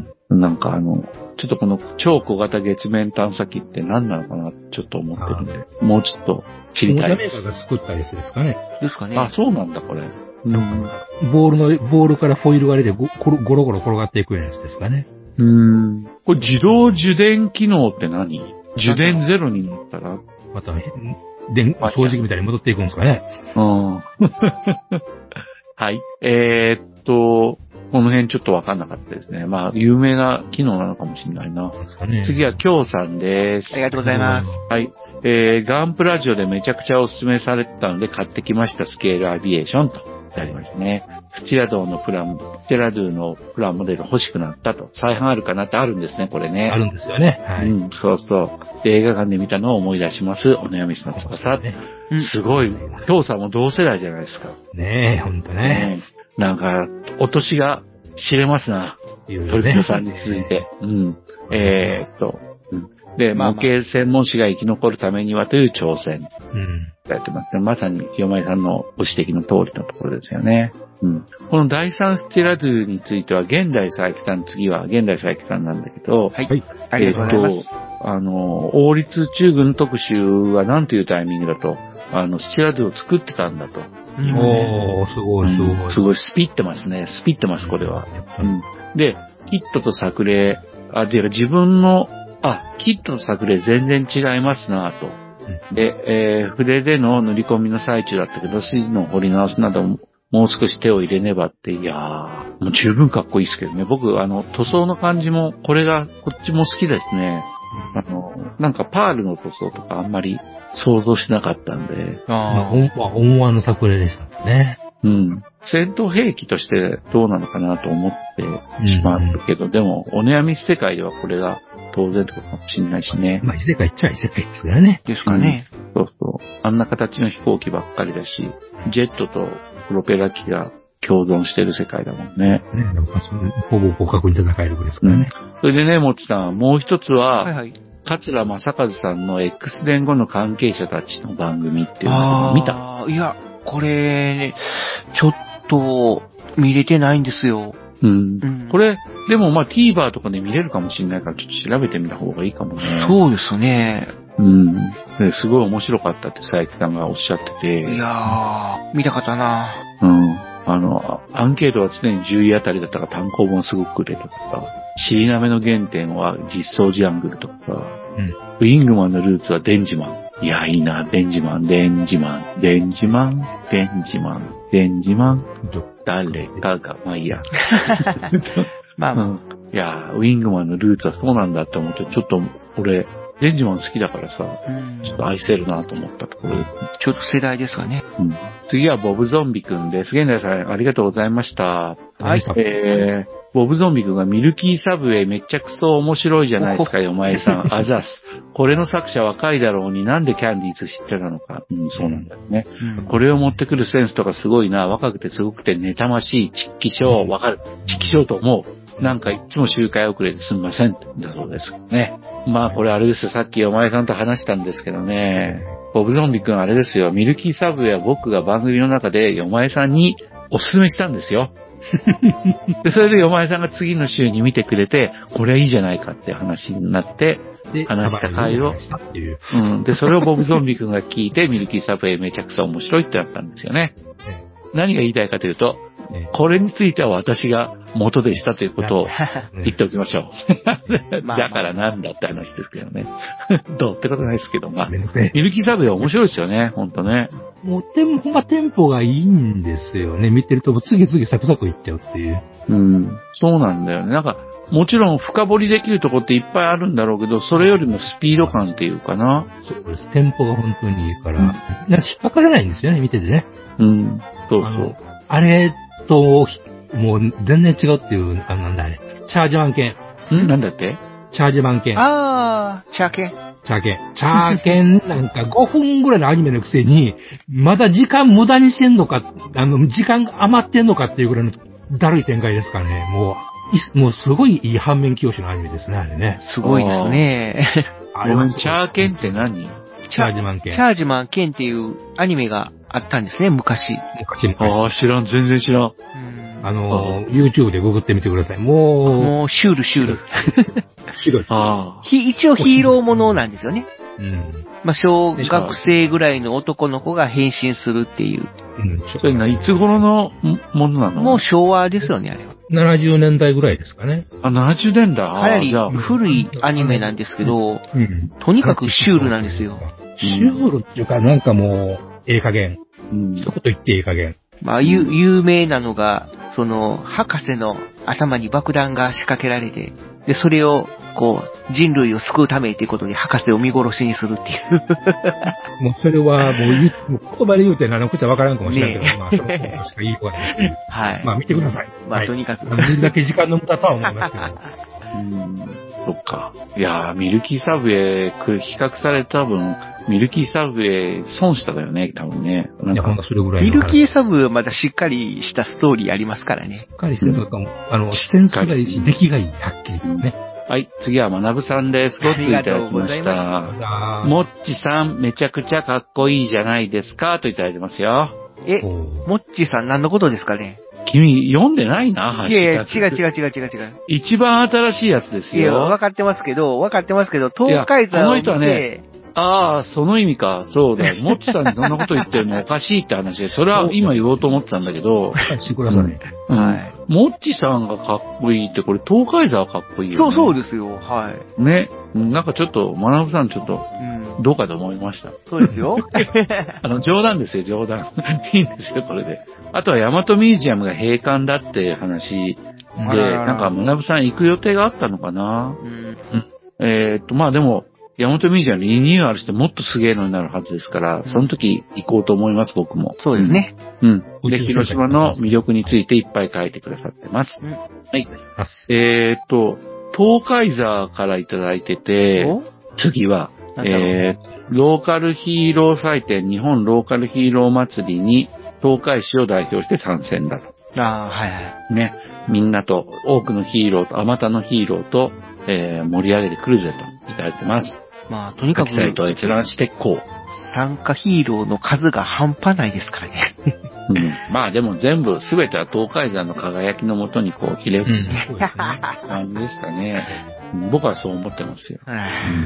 Speaker 6: うん、なんかあの、ちょっとこの超小型月面探査機って何なのかなちょっと思ってるんで、もうちょっと知りたいです。
Speaker 7: メーカーが作ったやつですかね。
Speaker 8: ですかね。
Speaker 6: あ、そうなんだ、これ。
Speaker 7: うん。ボールの、ボールからフォイル割れでゴゴロゴロ転がっていくようなやつですかね。
Speaker 6: うーん。これ自動受電機能って何？受電ゼロになったら
Speaker 7: また、電、掃除機みたいに戻っていくんですかね。
Speaker 6: うん。はい。えー、っと、 この辺ちょっとわかんなかったですね。まあ、有名な機能なのかもしれないな。ね、次は、京さんです。
Speaker 8: ありがとうございます。
Speaker 6: はい。えー、ガンプラジオでめちゃくちゃお勧めされてたので買ってきましたスケールアビエーションとありましたね。スチラドーのプラン、スチラドゥのプランモデル欲しくなったと。再販あるかなってあるんですね、これね。
Speaker 7: あるんですよね。はい。
Speaker 6: うん、そうそう。映画館で見たのを思い出します。お悩みの翼。ね、すごい。京さんも同世代じゃないですか。
Speaker 7: ねえ、ほんとね。ね
Speaker 6: なんか、お年が知れますな。トリピオさんに続いて。うん。えー、っと、で、模型専門誌が生き残るためにはという挑戦。うん。やってますね。まさに、よまいさんのご指摘の通りのところですよね。うん。この第三スチラドゥについては、現代佐伯さん、次は現代佐伯さんなんだけど、
Speaker 8: はい。ありがとうございます。
Speaker 6: えっと、あの、王立中軍特集は何というタイミングだと、あの、スチラドゥを作ってたんだと。
Speaker 7: うん、おー、すごい、すごい、
Speaker 6: うん。すごい、スピってますね。スピってます、これは。うん。で、キットと作例、あ、で、自分の、あ、キットの作例全然違いますなぁと。うん、で、えー、筆での塗り込みの最中だったけど、筋の彫り直すなども、もう少し手を入れねばって、いやー、もう十分かっこいいですけどね。僕、あの、塗装の感じも、これが、こっちも好きですね。あの、なんかパールの塗装とかあんまり想像しなかったんで。
Speaker 7: ああ、思わぬ作例でしたね。
Speaker 6: うん。戦闘兵器としてどうなのかなと思ってしまうけど、うん、でも、お悩み世界ではこれが当然ってことかもしれないしね。
Speaker 7: まあ、異世界っちゃ異世界ですからね。
Speaker 8: ですかね、
Speaker 6: うん。そうそう。あんな形の飛行機ばっかりだし、ジェットとプロペラ機が共存してる世界だもんね。
Speaker 7: ね、なんかほぼ互角に戦えるぐらいですからね。
Speaker 6: うん、それでね、もちさん、もう一つは、
Speaker 8: はいはい、
Speaker 6: 桂正和さんの X 伝後の関係者たちの番組っていうのを見た？
Speaker 8: いや、これ、ちょっと見れてないんですよ。
Speaker 6: うん。うん、これ、でもまあ TVer とかで見れるかもしれないからちょっと調べてみた方がいいかもね。
Speaker 8: そうですね。
Speaker 6: うん。ですごい面白かったって佐伯さんがおっしゃってて。
Speaker 8: いやー、見たかったな。
Speaker 6: うん。あの、アンケートは常にじゅういあたりだったから単行本すごく売れたとか、シリナメの原点は実装ジャングルとか、うん、ウィングマンのルーツはデンジマン。いや、いいな、デンジマン、デンジマン、デンジマン、デンジマン、デンジマン、誰かが、まあいいや。
Speaker 8: まあまあ、うん。
Speaker 6: いや、ウィングマンのルーツはそうなんだって思って、ちょっと俺、デンジマン好きだからさ、うん、ちょっと愛せるなと思ったところです。
Speaker 8: ちょっと世代ですかね。
Speaker 6: うん。次はボブゾンビくんです。現代さん、ありがとうございました。
Speaker 7: はい。
Speaker 6: えー、ボブゾンビくんがミルキーサブウェイめっちゃくそ面白いじゃないですか、よまえさん。あざす。これの作者若いだろうになんでキャンディーズ知ってたのか。うん、そうなんだよね。うん、これを持ってくるセンスとかすごいな。若くてすごくて妬ましい。チッキショー。わかる。チッキショーと思う。なんかいつも周回遅れですみません。だそうですね。まあこれあれですよ。さっきお前さんと話したんですけどね。ボブゾンビくんあれですよ。ミルキーサブウェイは僕が番組の中でよまえさんにおすすめしたんですよ。でそれでよまえさんが次の週に見てくれて、これはいいじゃないかって話になって、話した回を、うん。で、それをボブゾンビくんが聞いて、ミルキーサブウェイめちゃくちゃ面白いってなったんですよね。何が言いたいかというと、これについては私が元でしたということを言っておきましょう。だからなんだって話ですけどね。どうってことないですけど、まあ。ミルキーサブウェイ面白いですよね、ほんとね。
Speaker 7: もうテンポがテンポがいいんですよね。見てると次々サクサクいっちゃうっていう。
Speaker 6: うん。そうなんだよね。なんか、もちろん深掘りできるとこっていっぱいあるんだろうけど、それよりもスピード感っていうかな。
Speaker 7: そうです。テンポが本当にいいから、うん、なんか引っかからないんですよね、見ててね。
Speaker 6: うん。そうそう。
Speaker 7: あ, あれと、もう全然違うっていう、あなんだあれ。チャージマン犬。
Speaker 6: んなんだって
Speaker 7: チャージマン犬。
Speaker 8: あー、チャー犬。
Speaker 7: チャー犬。チャー犬なんかごふんぐらいのアニメのくせに、まだ時間無駄にしてんのか、あの、時間余ってんのかっていうぐらいのだるい展開ですからね。もう、もうすごいいい反面教師のアニメですね、あれね。
Speaker 8: すごいですね。
Speaker 6: あれはチャー犬って何？
Speaker 7: チャージマン犬。
Speaker 8: チャージマン犬っていうアニメがあったんですね、昔。
Speaker 7: 昔昔。
Speaker 6: ああ、知らん、全然知らん。うん
Speaker 7: あの、YouTube でググってみてください。もう、
Speaker 8: もう、シュール、シュール。
Speaker 7: シュール。
Speaker 6: ああ。
Speaker 8: 一応ヒーローものなんですよね。
Speaker 7: うん。
Speaker 8: まあ、小学生ぐらいの男の子が変身するっていう。
Speaker 6: うん。それないつ頃のものなの？
Speaker 8: もう昭和ですよね、あれは。
Speaker 7: ななじゅうねんだいぐらいですかね。
Speaker 6: あ、ななじゅうねんだい。
Speaker 8: かなり古いアニメなんですけど、うん、とにかくシュールなんですよ。
Speaker 7: シュールっていうか、なんかもう、ええ加減。うん。一言言ってええ加減。
Speaker 8: まあ、ゆ有名なのが、その、博士の頭に爆弾が仕掛けられて、で、それを、こう、人類を救うためということで、博士を見殺しにするっていう。
Speaker 7: もうそれはもう言う、もう言葉で言うて何のことはわからんかもしれんけど、ね、まあ、そのことしか言いようがない。
Speaker 8: はい。
Speaker 7: まあ、見てください。
Speaker 8: まあ、
Speaker 7: はい、
Speaker 8: とにかく。
Speaker 7: 見るだけ時間の無駄とは思いますけど。
Speaker 6: うん、そっか。いやー、ミルキーサブウェイ、比較された分、ミルキーサブウェイ損しただよね、多分ね。
Speaker 7: いや、ほんとそれぐらい。
Speaker 8: ミルキーサブウェイはまだしっかりしたストーリーありますからね。
Speaker 7: しっかりしてるかも。あの、センスがいいし、出来がいい、はっきり言うね。
Speaker 6: はい、次はまなぶさんです。ごついただきました。もっちさん、めちゃくちゃかっこいいじゃないですか、といただいてますよ。
Speaker 8: え、もっちさん何のことですかね？
Speaker 6: 君、読んでないな、
Speaker 8: いやいや、違う違う違う違う違う。
Speaker 6: 一番新しいやつですよ。
Speaker 8: いや、わかってますけど、わかってますけど、東海座を見て、
Speaker 6: この人はね、ああ、その意味か。そうだよ。もっちさんにそんなこと言ってるのおかしいって話で、それは今言おうと思ってたんだけど。
Speaker 7: してください。
Speaker 6: うん、はい。もっちさんがかっこいいって、これ東海座はかっこいいよ、ね。
Speaker 8: そうそうですよ。はい。
Speaker 6: ね。なんかちょっと、まなぶさんちょっと、どうかと思いました。
Speaker 8: そうですよ。
Speaker 6: あの、冗談ですよ、冗談。いいんですよ、これで。あとは、大和ミュージアムが閉館だって話で、なんか、まなぶさん行く予定があったのかな。うん、えー、っと、まあでも、大和ミュージアムリニューアルしてもっとすげえのになるはずですから、その時行こうと思います、僕も。
Speaker 8: そうですね。
Speaker 6: うん。で、広島の魅力についていっぱい書いてくださってます。うん、はい。えー、っと、東海座からいただいてて、次は、えー、ローカルヒーロー祭典、日本ローカルヒーロー祭りに、東海市を代表して参戦だと。
Speaker 8: ああ、はいはい。
Speaker 6: ね。みんなと、多くのヒーローと、あまたのヒーローと、えー、盛り上げてくるぜといただいてます。
Speaker 8: まあ、とにかく。
Speaker 6: サイト閲覧してこう。
Speaker 8: 参加ヒーローの数が半端ないですからね。
Speaker 6: うん、まあでも全部、すべては東海山の輝きのもとにこう、ひれ伏す感じですかね。僕はそう思ってますよ。うん、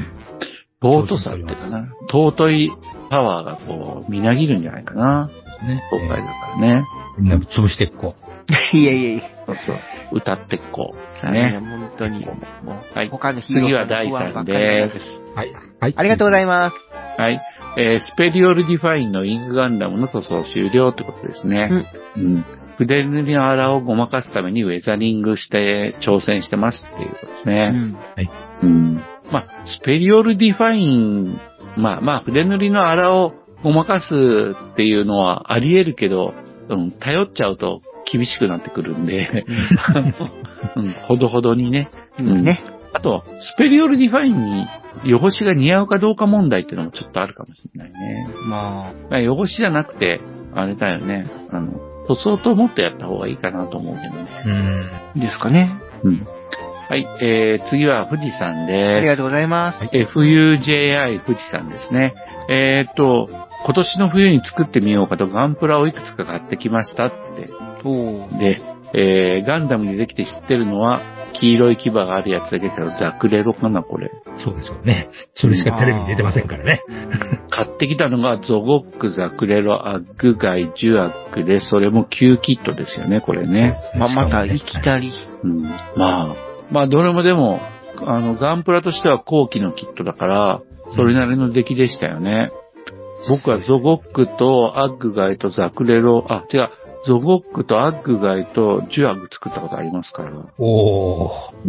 Speaker 6: 尊さっていうかな。尊いパワーがこう、みなぎるんじゃないかな。ね、東海山からね。
Speaker 7: みんな潰していこ
Speaker 8: う。いやいやいや。
Speaker 6: そうそう。歌っていこう。ね。
Speaker 8: 本当に。
Speaker 6: はい。
Speaker 8: 他のヒーロー
Speaker 6: 次はだいさんです。
Speaker 7: はい。はい。
Speaker 8: ありがとうございます。
Speaker 6: はい。えー、スペリオルディファインのイングガンダムの塗装終了ってことですね。うん。うん。筆塗りの粗をごまかすためにウェザリングして挑戦してますっていうことですね。うん。はい。うん。まあ、スペリオルディファイン、まあまあ、筆塗りの粗をごまかすっていうのはあり得るけど、うん、頼っちゃうと厳しくなってくるんで、うん、ほどほどにね。うん。ね。あと、スペリオルディファインに汚しが似合うかどうか問題っていうのもちょっとあるかもしれないね。まあ。汚しじゃなくて、あれだよね。あの、塗装ともっとやった方がいいかなと思うけどね。
Speaker 8: うん。ですかね。
Speaker 6: うん。はい、えー、次は富士山です。
Speaker 8: ありがとうございます。
Speaker 6: エフユージェーアイ 富士山ですね。えーっと、今年の冬に作ってみようかとガンプラをいくつか買ってきましたって。で、えー、ガンダムにできて知ってるのは、黄色い牙があるやつだけど、ザクレロかな、これ。
Speaker 7: そうですよね。それしかテレビに出てませんからね。
Speaker 6: 買ってきたのが、ゾゴック、ザクレロ、アッグガイ、ジュアックで、それも旧キットですよね、これね。
Speaker 8: まあ、また、いきなり。
Speaker 6: うん。まあ、まあ、どれもでも、あの、ガンプラとしては後期のキットだから、それなりの出来でしたよね。うん、僕はゾゴックとアッグガイとザクレロ、あ、違う。ゾゴックとアッグガイとジュアグ作ったことありますから。
Speaker 7: おー。
Speaker 6: うん。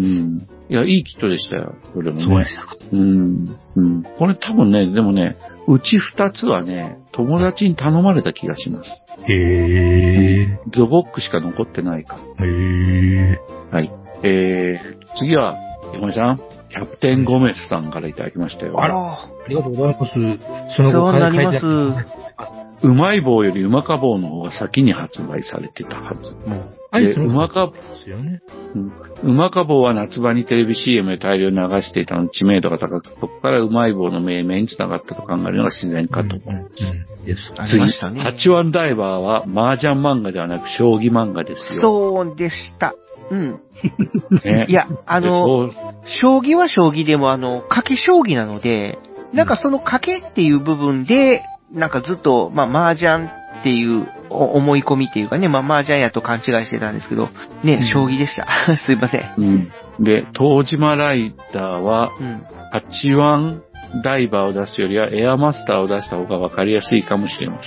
Speaker 6: いや、いいキットでしたよ。これもね。
Speaker 7: そうでしたか。
Speaker 6: うん。うん。これ多分ね、でもね、うち二つはね、友達に頼まれた気がします。
Speaker 7: へー。
Speaker 6: ゾゴックしか残ってないから。
Speaker 7: へー。
Speaker 6: はい。えー、次は、山井さん、キャプテンゴメスさんからいただきましたよ。
Speaker 7: あら、ありがとうございます。その後
Speaker 8: そうなります。
Speaker 6: うまい棒よりうまか棒の方が先に発売されてたはず。
Speaker 7: もう、
Speaker 6: で、うまか、
Speaker 7: ですよね。
Speaker 6: うん。うまか棒は夏場にテレビ シーエム で大量に流していたので知名度が高く、そこからうまい棒の命名につながったと考えるのが自然かと思います。うんうんうん、
Speaker 8: です。
Speaker 6: 次、ね、ハチワンダイバーは麻雀漫画ではなく将棋漫画ですよ。
Speaker 8: そうでした。うん。ね、いや、あの、将棋は将棋でもあの、賭け将棋なので、なんかその賭けっていう部分で、なんかずっと、まあ、麻雀っていう思い込みっていうかね、まあ、麻雀やと勘違いしてたんですけど、ね、うん、将棋でした。すいません。
Speaker 6: うん。で、東島ライダーは、うん、ハチワンダイバーを出すよりはエアマスターを出した方が分かりやすいかもしれません。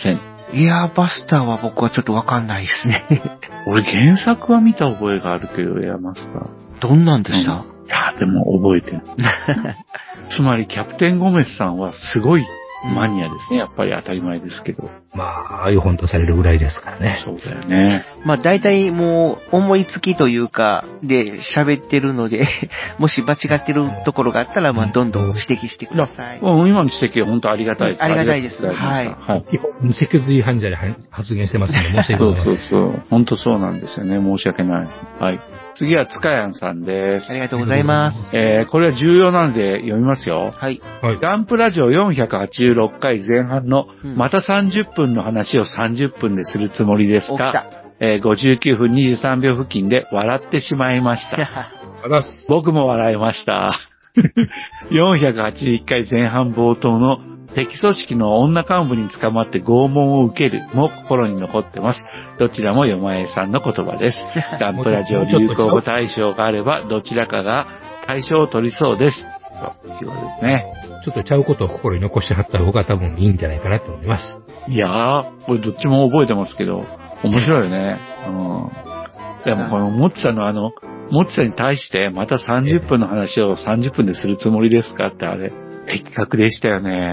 Speaker 8: エアバスターは僕はちょっとわかんないですね。
Speaker 6: 俺原作は見た覚えがあるけど、エアマスター。
Speaker 8: どんなんでした？
Speaker 6: うん、いや、でも覚えてる。つまり、キャプテンゴメスさんはすごいマニアですね。やっぱり当たり前ですけど。
Speaker 7: まあ、ああいう本とされるぐらいですからね。
Speaker 6: そうだよね。
Speaker 8: まあ、大体もう、思いつきというか、で、喋ってるので、もし間違ってるところがあったら、まあ、どんどん指摘してください。
Speaker 6: もう今の指摘は本当ありがたいです。
Speaker 8: ありがたいです。はい。
Speaker 7: はい。基本、脊髄犯罪で発言してますので、申し訳ございません。
Speaker 6: そうそうそう。本当そうなんですよね。申し訳ない。はい。次は、つかやんさんです。
Speaker 8: ありがとうございます。
Speaker 6: えー、これは重要なので読みますよ。
Speaker 8: はい。
Speaker 6: ガンプラジオよんひゃくはちじゅうろっかい前半の、またさんじゅっぷんの話をさんじゅっぷんでするつもりですが、えー、ごじゅうきゅうふんにじゅうさんびょう付近で笑ってしまいました。僕も笑いました。よんひゃくはちじゅういっかい前半冒頭の敵組織の女幹部に捕まって拷問を受けるも心に残ってます。どちらもよまえさんの言葉です。ガンプラジオ流行語大賞があればどちらかが大賞を取りそうです。ということですね。
Speaker 7: ちょっとちゃうことを心に残してはった方が多分いいんじゃないかなと思います。
Speaker 6: いやー、これどっちも覚えてますけど、面白いよね。うん。でもこのモッツァのあの、モッツァに対してまたさんじゅっぷんの話をさんじゅっぷんでするつもりですかってあれ、的確でしたよね。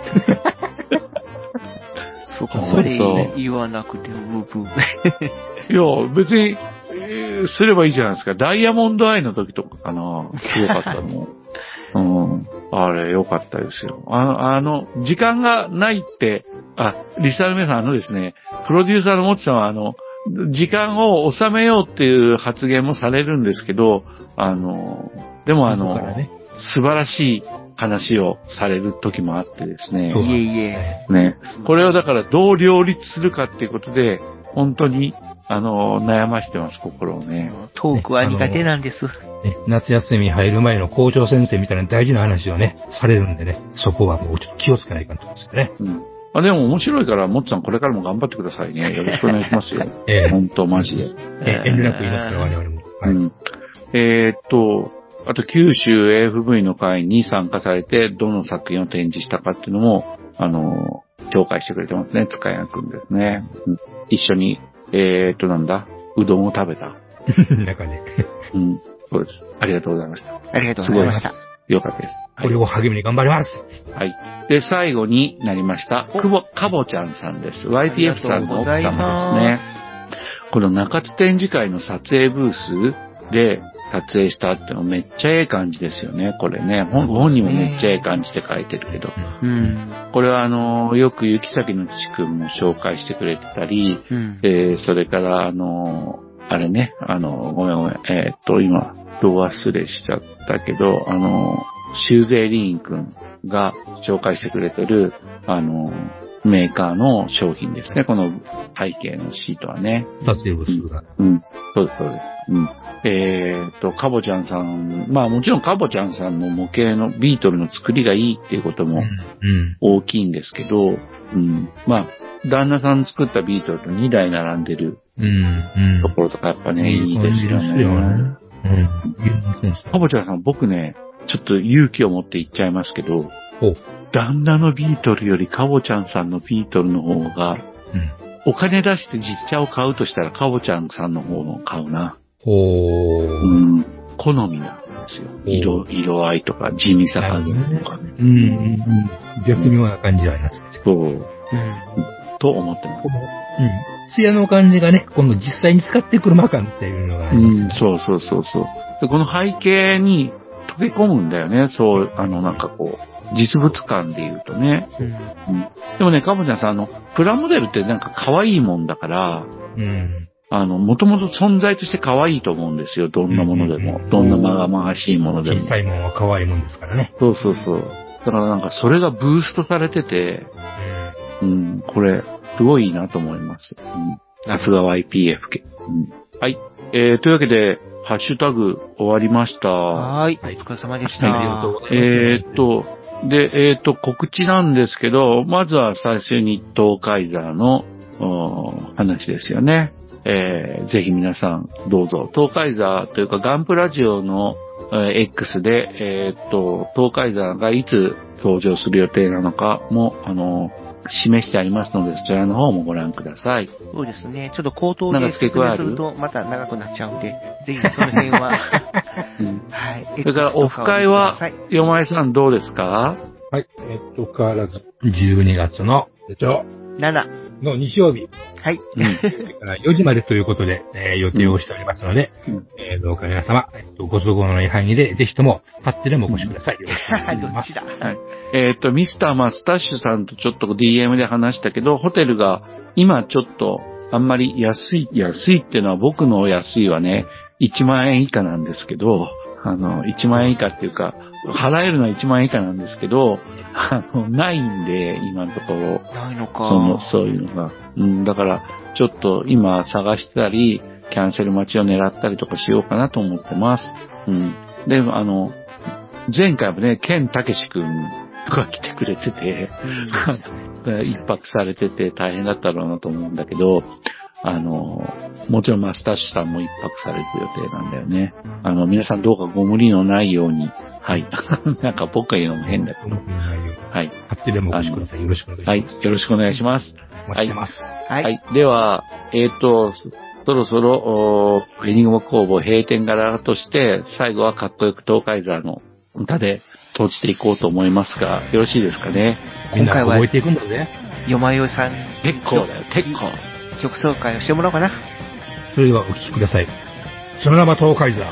Speaker 8: そこまで言わなくてもブー。
Speaker 6: いや、別に、えー、すればいいじゃないですか。ダイヤモンドアイの時とかかな。すごかったの。うん。あれ、良かったですよ。あの、あの、時間がないって、あ、リサーの皆さん、あのですね、プロデューサーのモッツさんは、あの、時間を収めようっていう発言もされるんですけど、あの、でもあの、ね、素晴らしい話をされる時もあってですね。
Speaker 8: いえいえ。
Speaker 6: ね。これをだからどう両立するかっていうことで、本当に、あの、悩ましてます、心をね。
Speaker 8: トークは苦手なんです。
Speaker 7: ね、夏休み入る前の校長先生みたいな大事な話をね、されるんでね、そこはもうちょっと気をつけないかんと思うんですよね。
Speaker 6: うん。あ、でも面白いから、もっちゃんこれからも頑張ってくださいね。よろしくお願いしますよ。ええ。本当マジで。
Speaker 7: ええ、遠慮なく言いますから、我々も。はい。うん、
Speaker 6: えー、っと、あと九州 エーエフブイ の会に参加されて、どの作品を展示したかっていうのも、あの、紹介してくれてますね。塚谷くんですね。うん、一緒に、えー、っとなんだ、うどんを食べた。
Speaker 7: 中で。
Speaker 6: うん。そうです。ありがとうございました。
Speaker 8: ありがとうございました。
Speaker 6: よかったです。
Speaker 7: これを励みに頑張ります。
Speaker 6: はい。で、最後になりました、くぼ、かぼちゃんさんです。ワイピーエフ さんの奥様ですね。この中津展示会の撮影ブースで撮影したってのめっちゃええ感じですよね、これね。本にもめっちゃええ感じで書いてるけど。うん、これはあの、よく雪崎の父くんも紹介してくれてたり、うん、えー、それからあの、あれね、あの、ごめんごめん、えー、っと、今、ど忘れしちゃったけど、あの、シューゼーリーンくんが紹介してくれてる、あの、メーカーの商品ですね。この背景のシートはね。
Speaker 7: 撮影ブースが。
Speaker 6: うん。そうです、そうです。うん。えーっと、かぼちゃんさん、まあもちろんかぼちゃんさんの模型のビートルの作りがいいっていうことも大きいんですけど、うん。うん、まあ、旦那さん作ったビートルとにだい並んでるところとかやっぱね、うんうん、いいですよね。いいよね。うん。かぼちゃんさん、僕ね、ちょっと勇気を持って言っちゃいますけど、旦那のビートルよりかぼちゃんさんのビートルの方が、うん、お金出して実写を買うとしたらかぼちゃんさんの方の買うな。
Speaker 7: おー。
Speaker 6: うん。好みなんですよ。色、色合いとか地味さ加減とかね。
Speaker 7: うん、うん。絶妙な感じはありますね。
Speaker 6: そう。うん。と思ってます。
Speaker 7: うん。ツヤの感じがね、今度実際に使って車感っていうのがありますね。
Speaker 6: うん、そうそうそうそう。で、この背景に溶け込むんだよね。そう、あの、なんかこう。実物感で言うとね、うんうん。でもね、かぼちゃんさん、あの、プラモデルってなんか可愛いもんだから、うん、あの、もともと存在として可愛いと思うんですよ。どんなものでも。うんうんうん、どんなまがまがしいものでも。
Speaker 7: 小さいものは可愛いもんですからね。
Speaker 6: そうそうそう。だからなんかそれがブーストされてて、うん、うん、これ、すごいいいなと思います。うん、さすが ワイピーエフ 系。うん、はい。えー、というわけで、ハッシュタグ終わりました。
Speaker 8: はい。お疲れ様でした。
Speaker 6: はい、ありがとうございます。えーっと、で、えっ、ー、と、告知なんですけど、まずは最初に東海座の話ですよね。えー、ぜひ皆さんどうぞ。東海座というかガンプラジオの、えー、X で、えっ、ー、と、東海座がいつ登場する予定なのかも、あの、 示してありますので、そちらの方もご覧ください。
Speaker 8: そうですね。ちょっと口頭で
Speaker 6: なんか付け
Speaker 8: 説明す
Speaker 6: 加える
Speaker 8: るとまた長くなっちゃうんで、ぜひその辺は。
Speaker 6: うん、
Speaker 8: はい。
Speaker 6: それからオフ会は、よまえさんどうですか？
Speaker 7: はい。えっと、変わらず、じゅうにがつの、えっと、
Speaker 8: なな
Speaker 7: の日曜日。
Speaker 8: はい。
Speaker 6: うん、
Speaker 7: それからよじまでということで、えー予定をしておりますので、
Speaker 6: うん
Speaker 7: えーどうか皆様、えっと、ご都合のない範囲で、ぜひとも、立ってでもお越しください。よろしくお願いし
Speaker 8: ど
Speaker 7: ます。
Speaker 8: っちだ。
Speaker 6: はい。えっと、ミスターマスタッシュさんとちょっと ディーエム で話したけど、ホテルが今ちょっとあんまり安い、安いっていうのは僕の安いはね、いちまんえん以下なんですけど、あの、いちまんえん以下っていうか、払えるのはいちまんえん以下なんですけど、あの、ないんで、今のところ。
Speaker 8: ないのか。
Speaker 6: その、そういうのが。うん、だから、ちょっと今探してたり、キャンセル待ちを狙ったりとかしようかなと思ってます。うん。で、あの、前回もね、ケンタケシ君が来てくれてて、一泊されてて大変だったろうなと思うんだけど、あの、もちろんマスタッシュさんも一泊される予定なんだよね。あの、皆さんどうかご無理のないように、はい。なんか僕が言うのも変だけど。はい。
Speaker 7: 勝手でもお越しください。よろしくお願いします。
Speaker 6: はい。よろしくお願いします。
Speaker 7: お待ちしてます。
Speaker 8: はい。
Speaker 6: はい。では、えっと、そろそろ、エニグマ工房閉店柄として、最後はかっこよく東海沢の歌で閉じていこうと思いますが、よろしいですかね。
Speaker 7: 今回は覚えていくんだぜ。
Speaker 8: よまよいさん。
Speaker 6: 結構だよ、結構。
Speaker 8: 曲紹介をしてもらおうかな。
Speaker 7: それではお聴きください。その名は東海沢。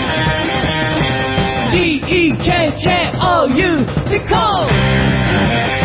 Speaker 9: D E K K O U デコー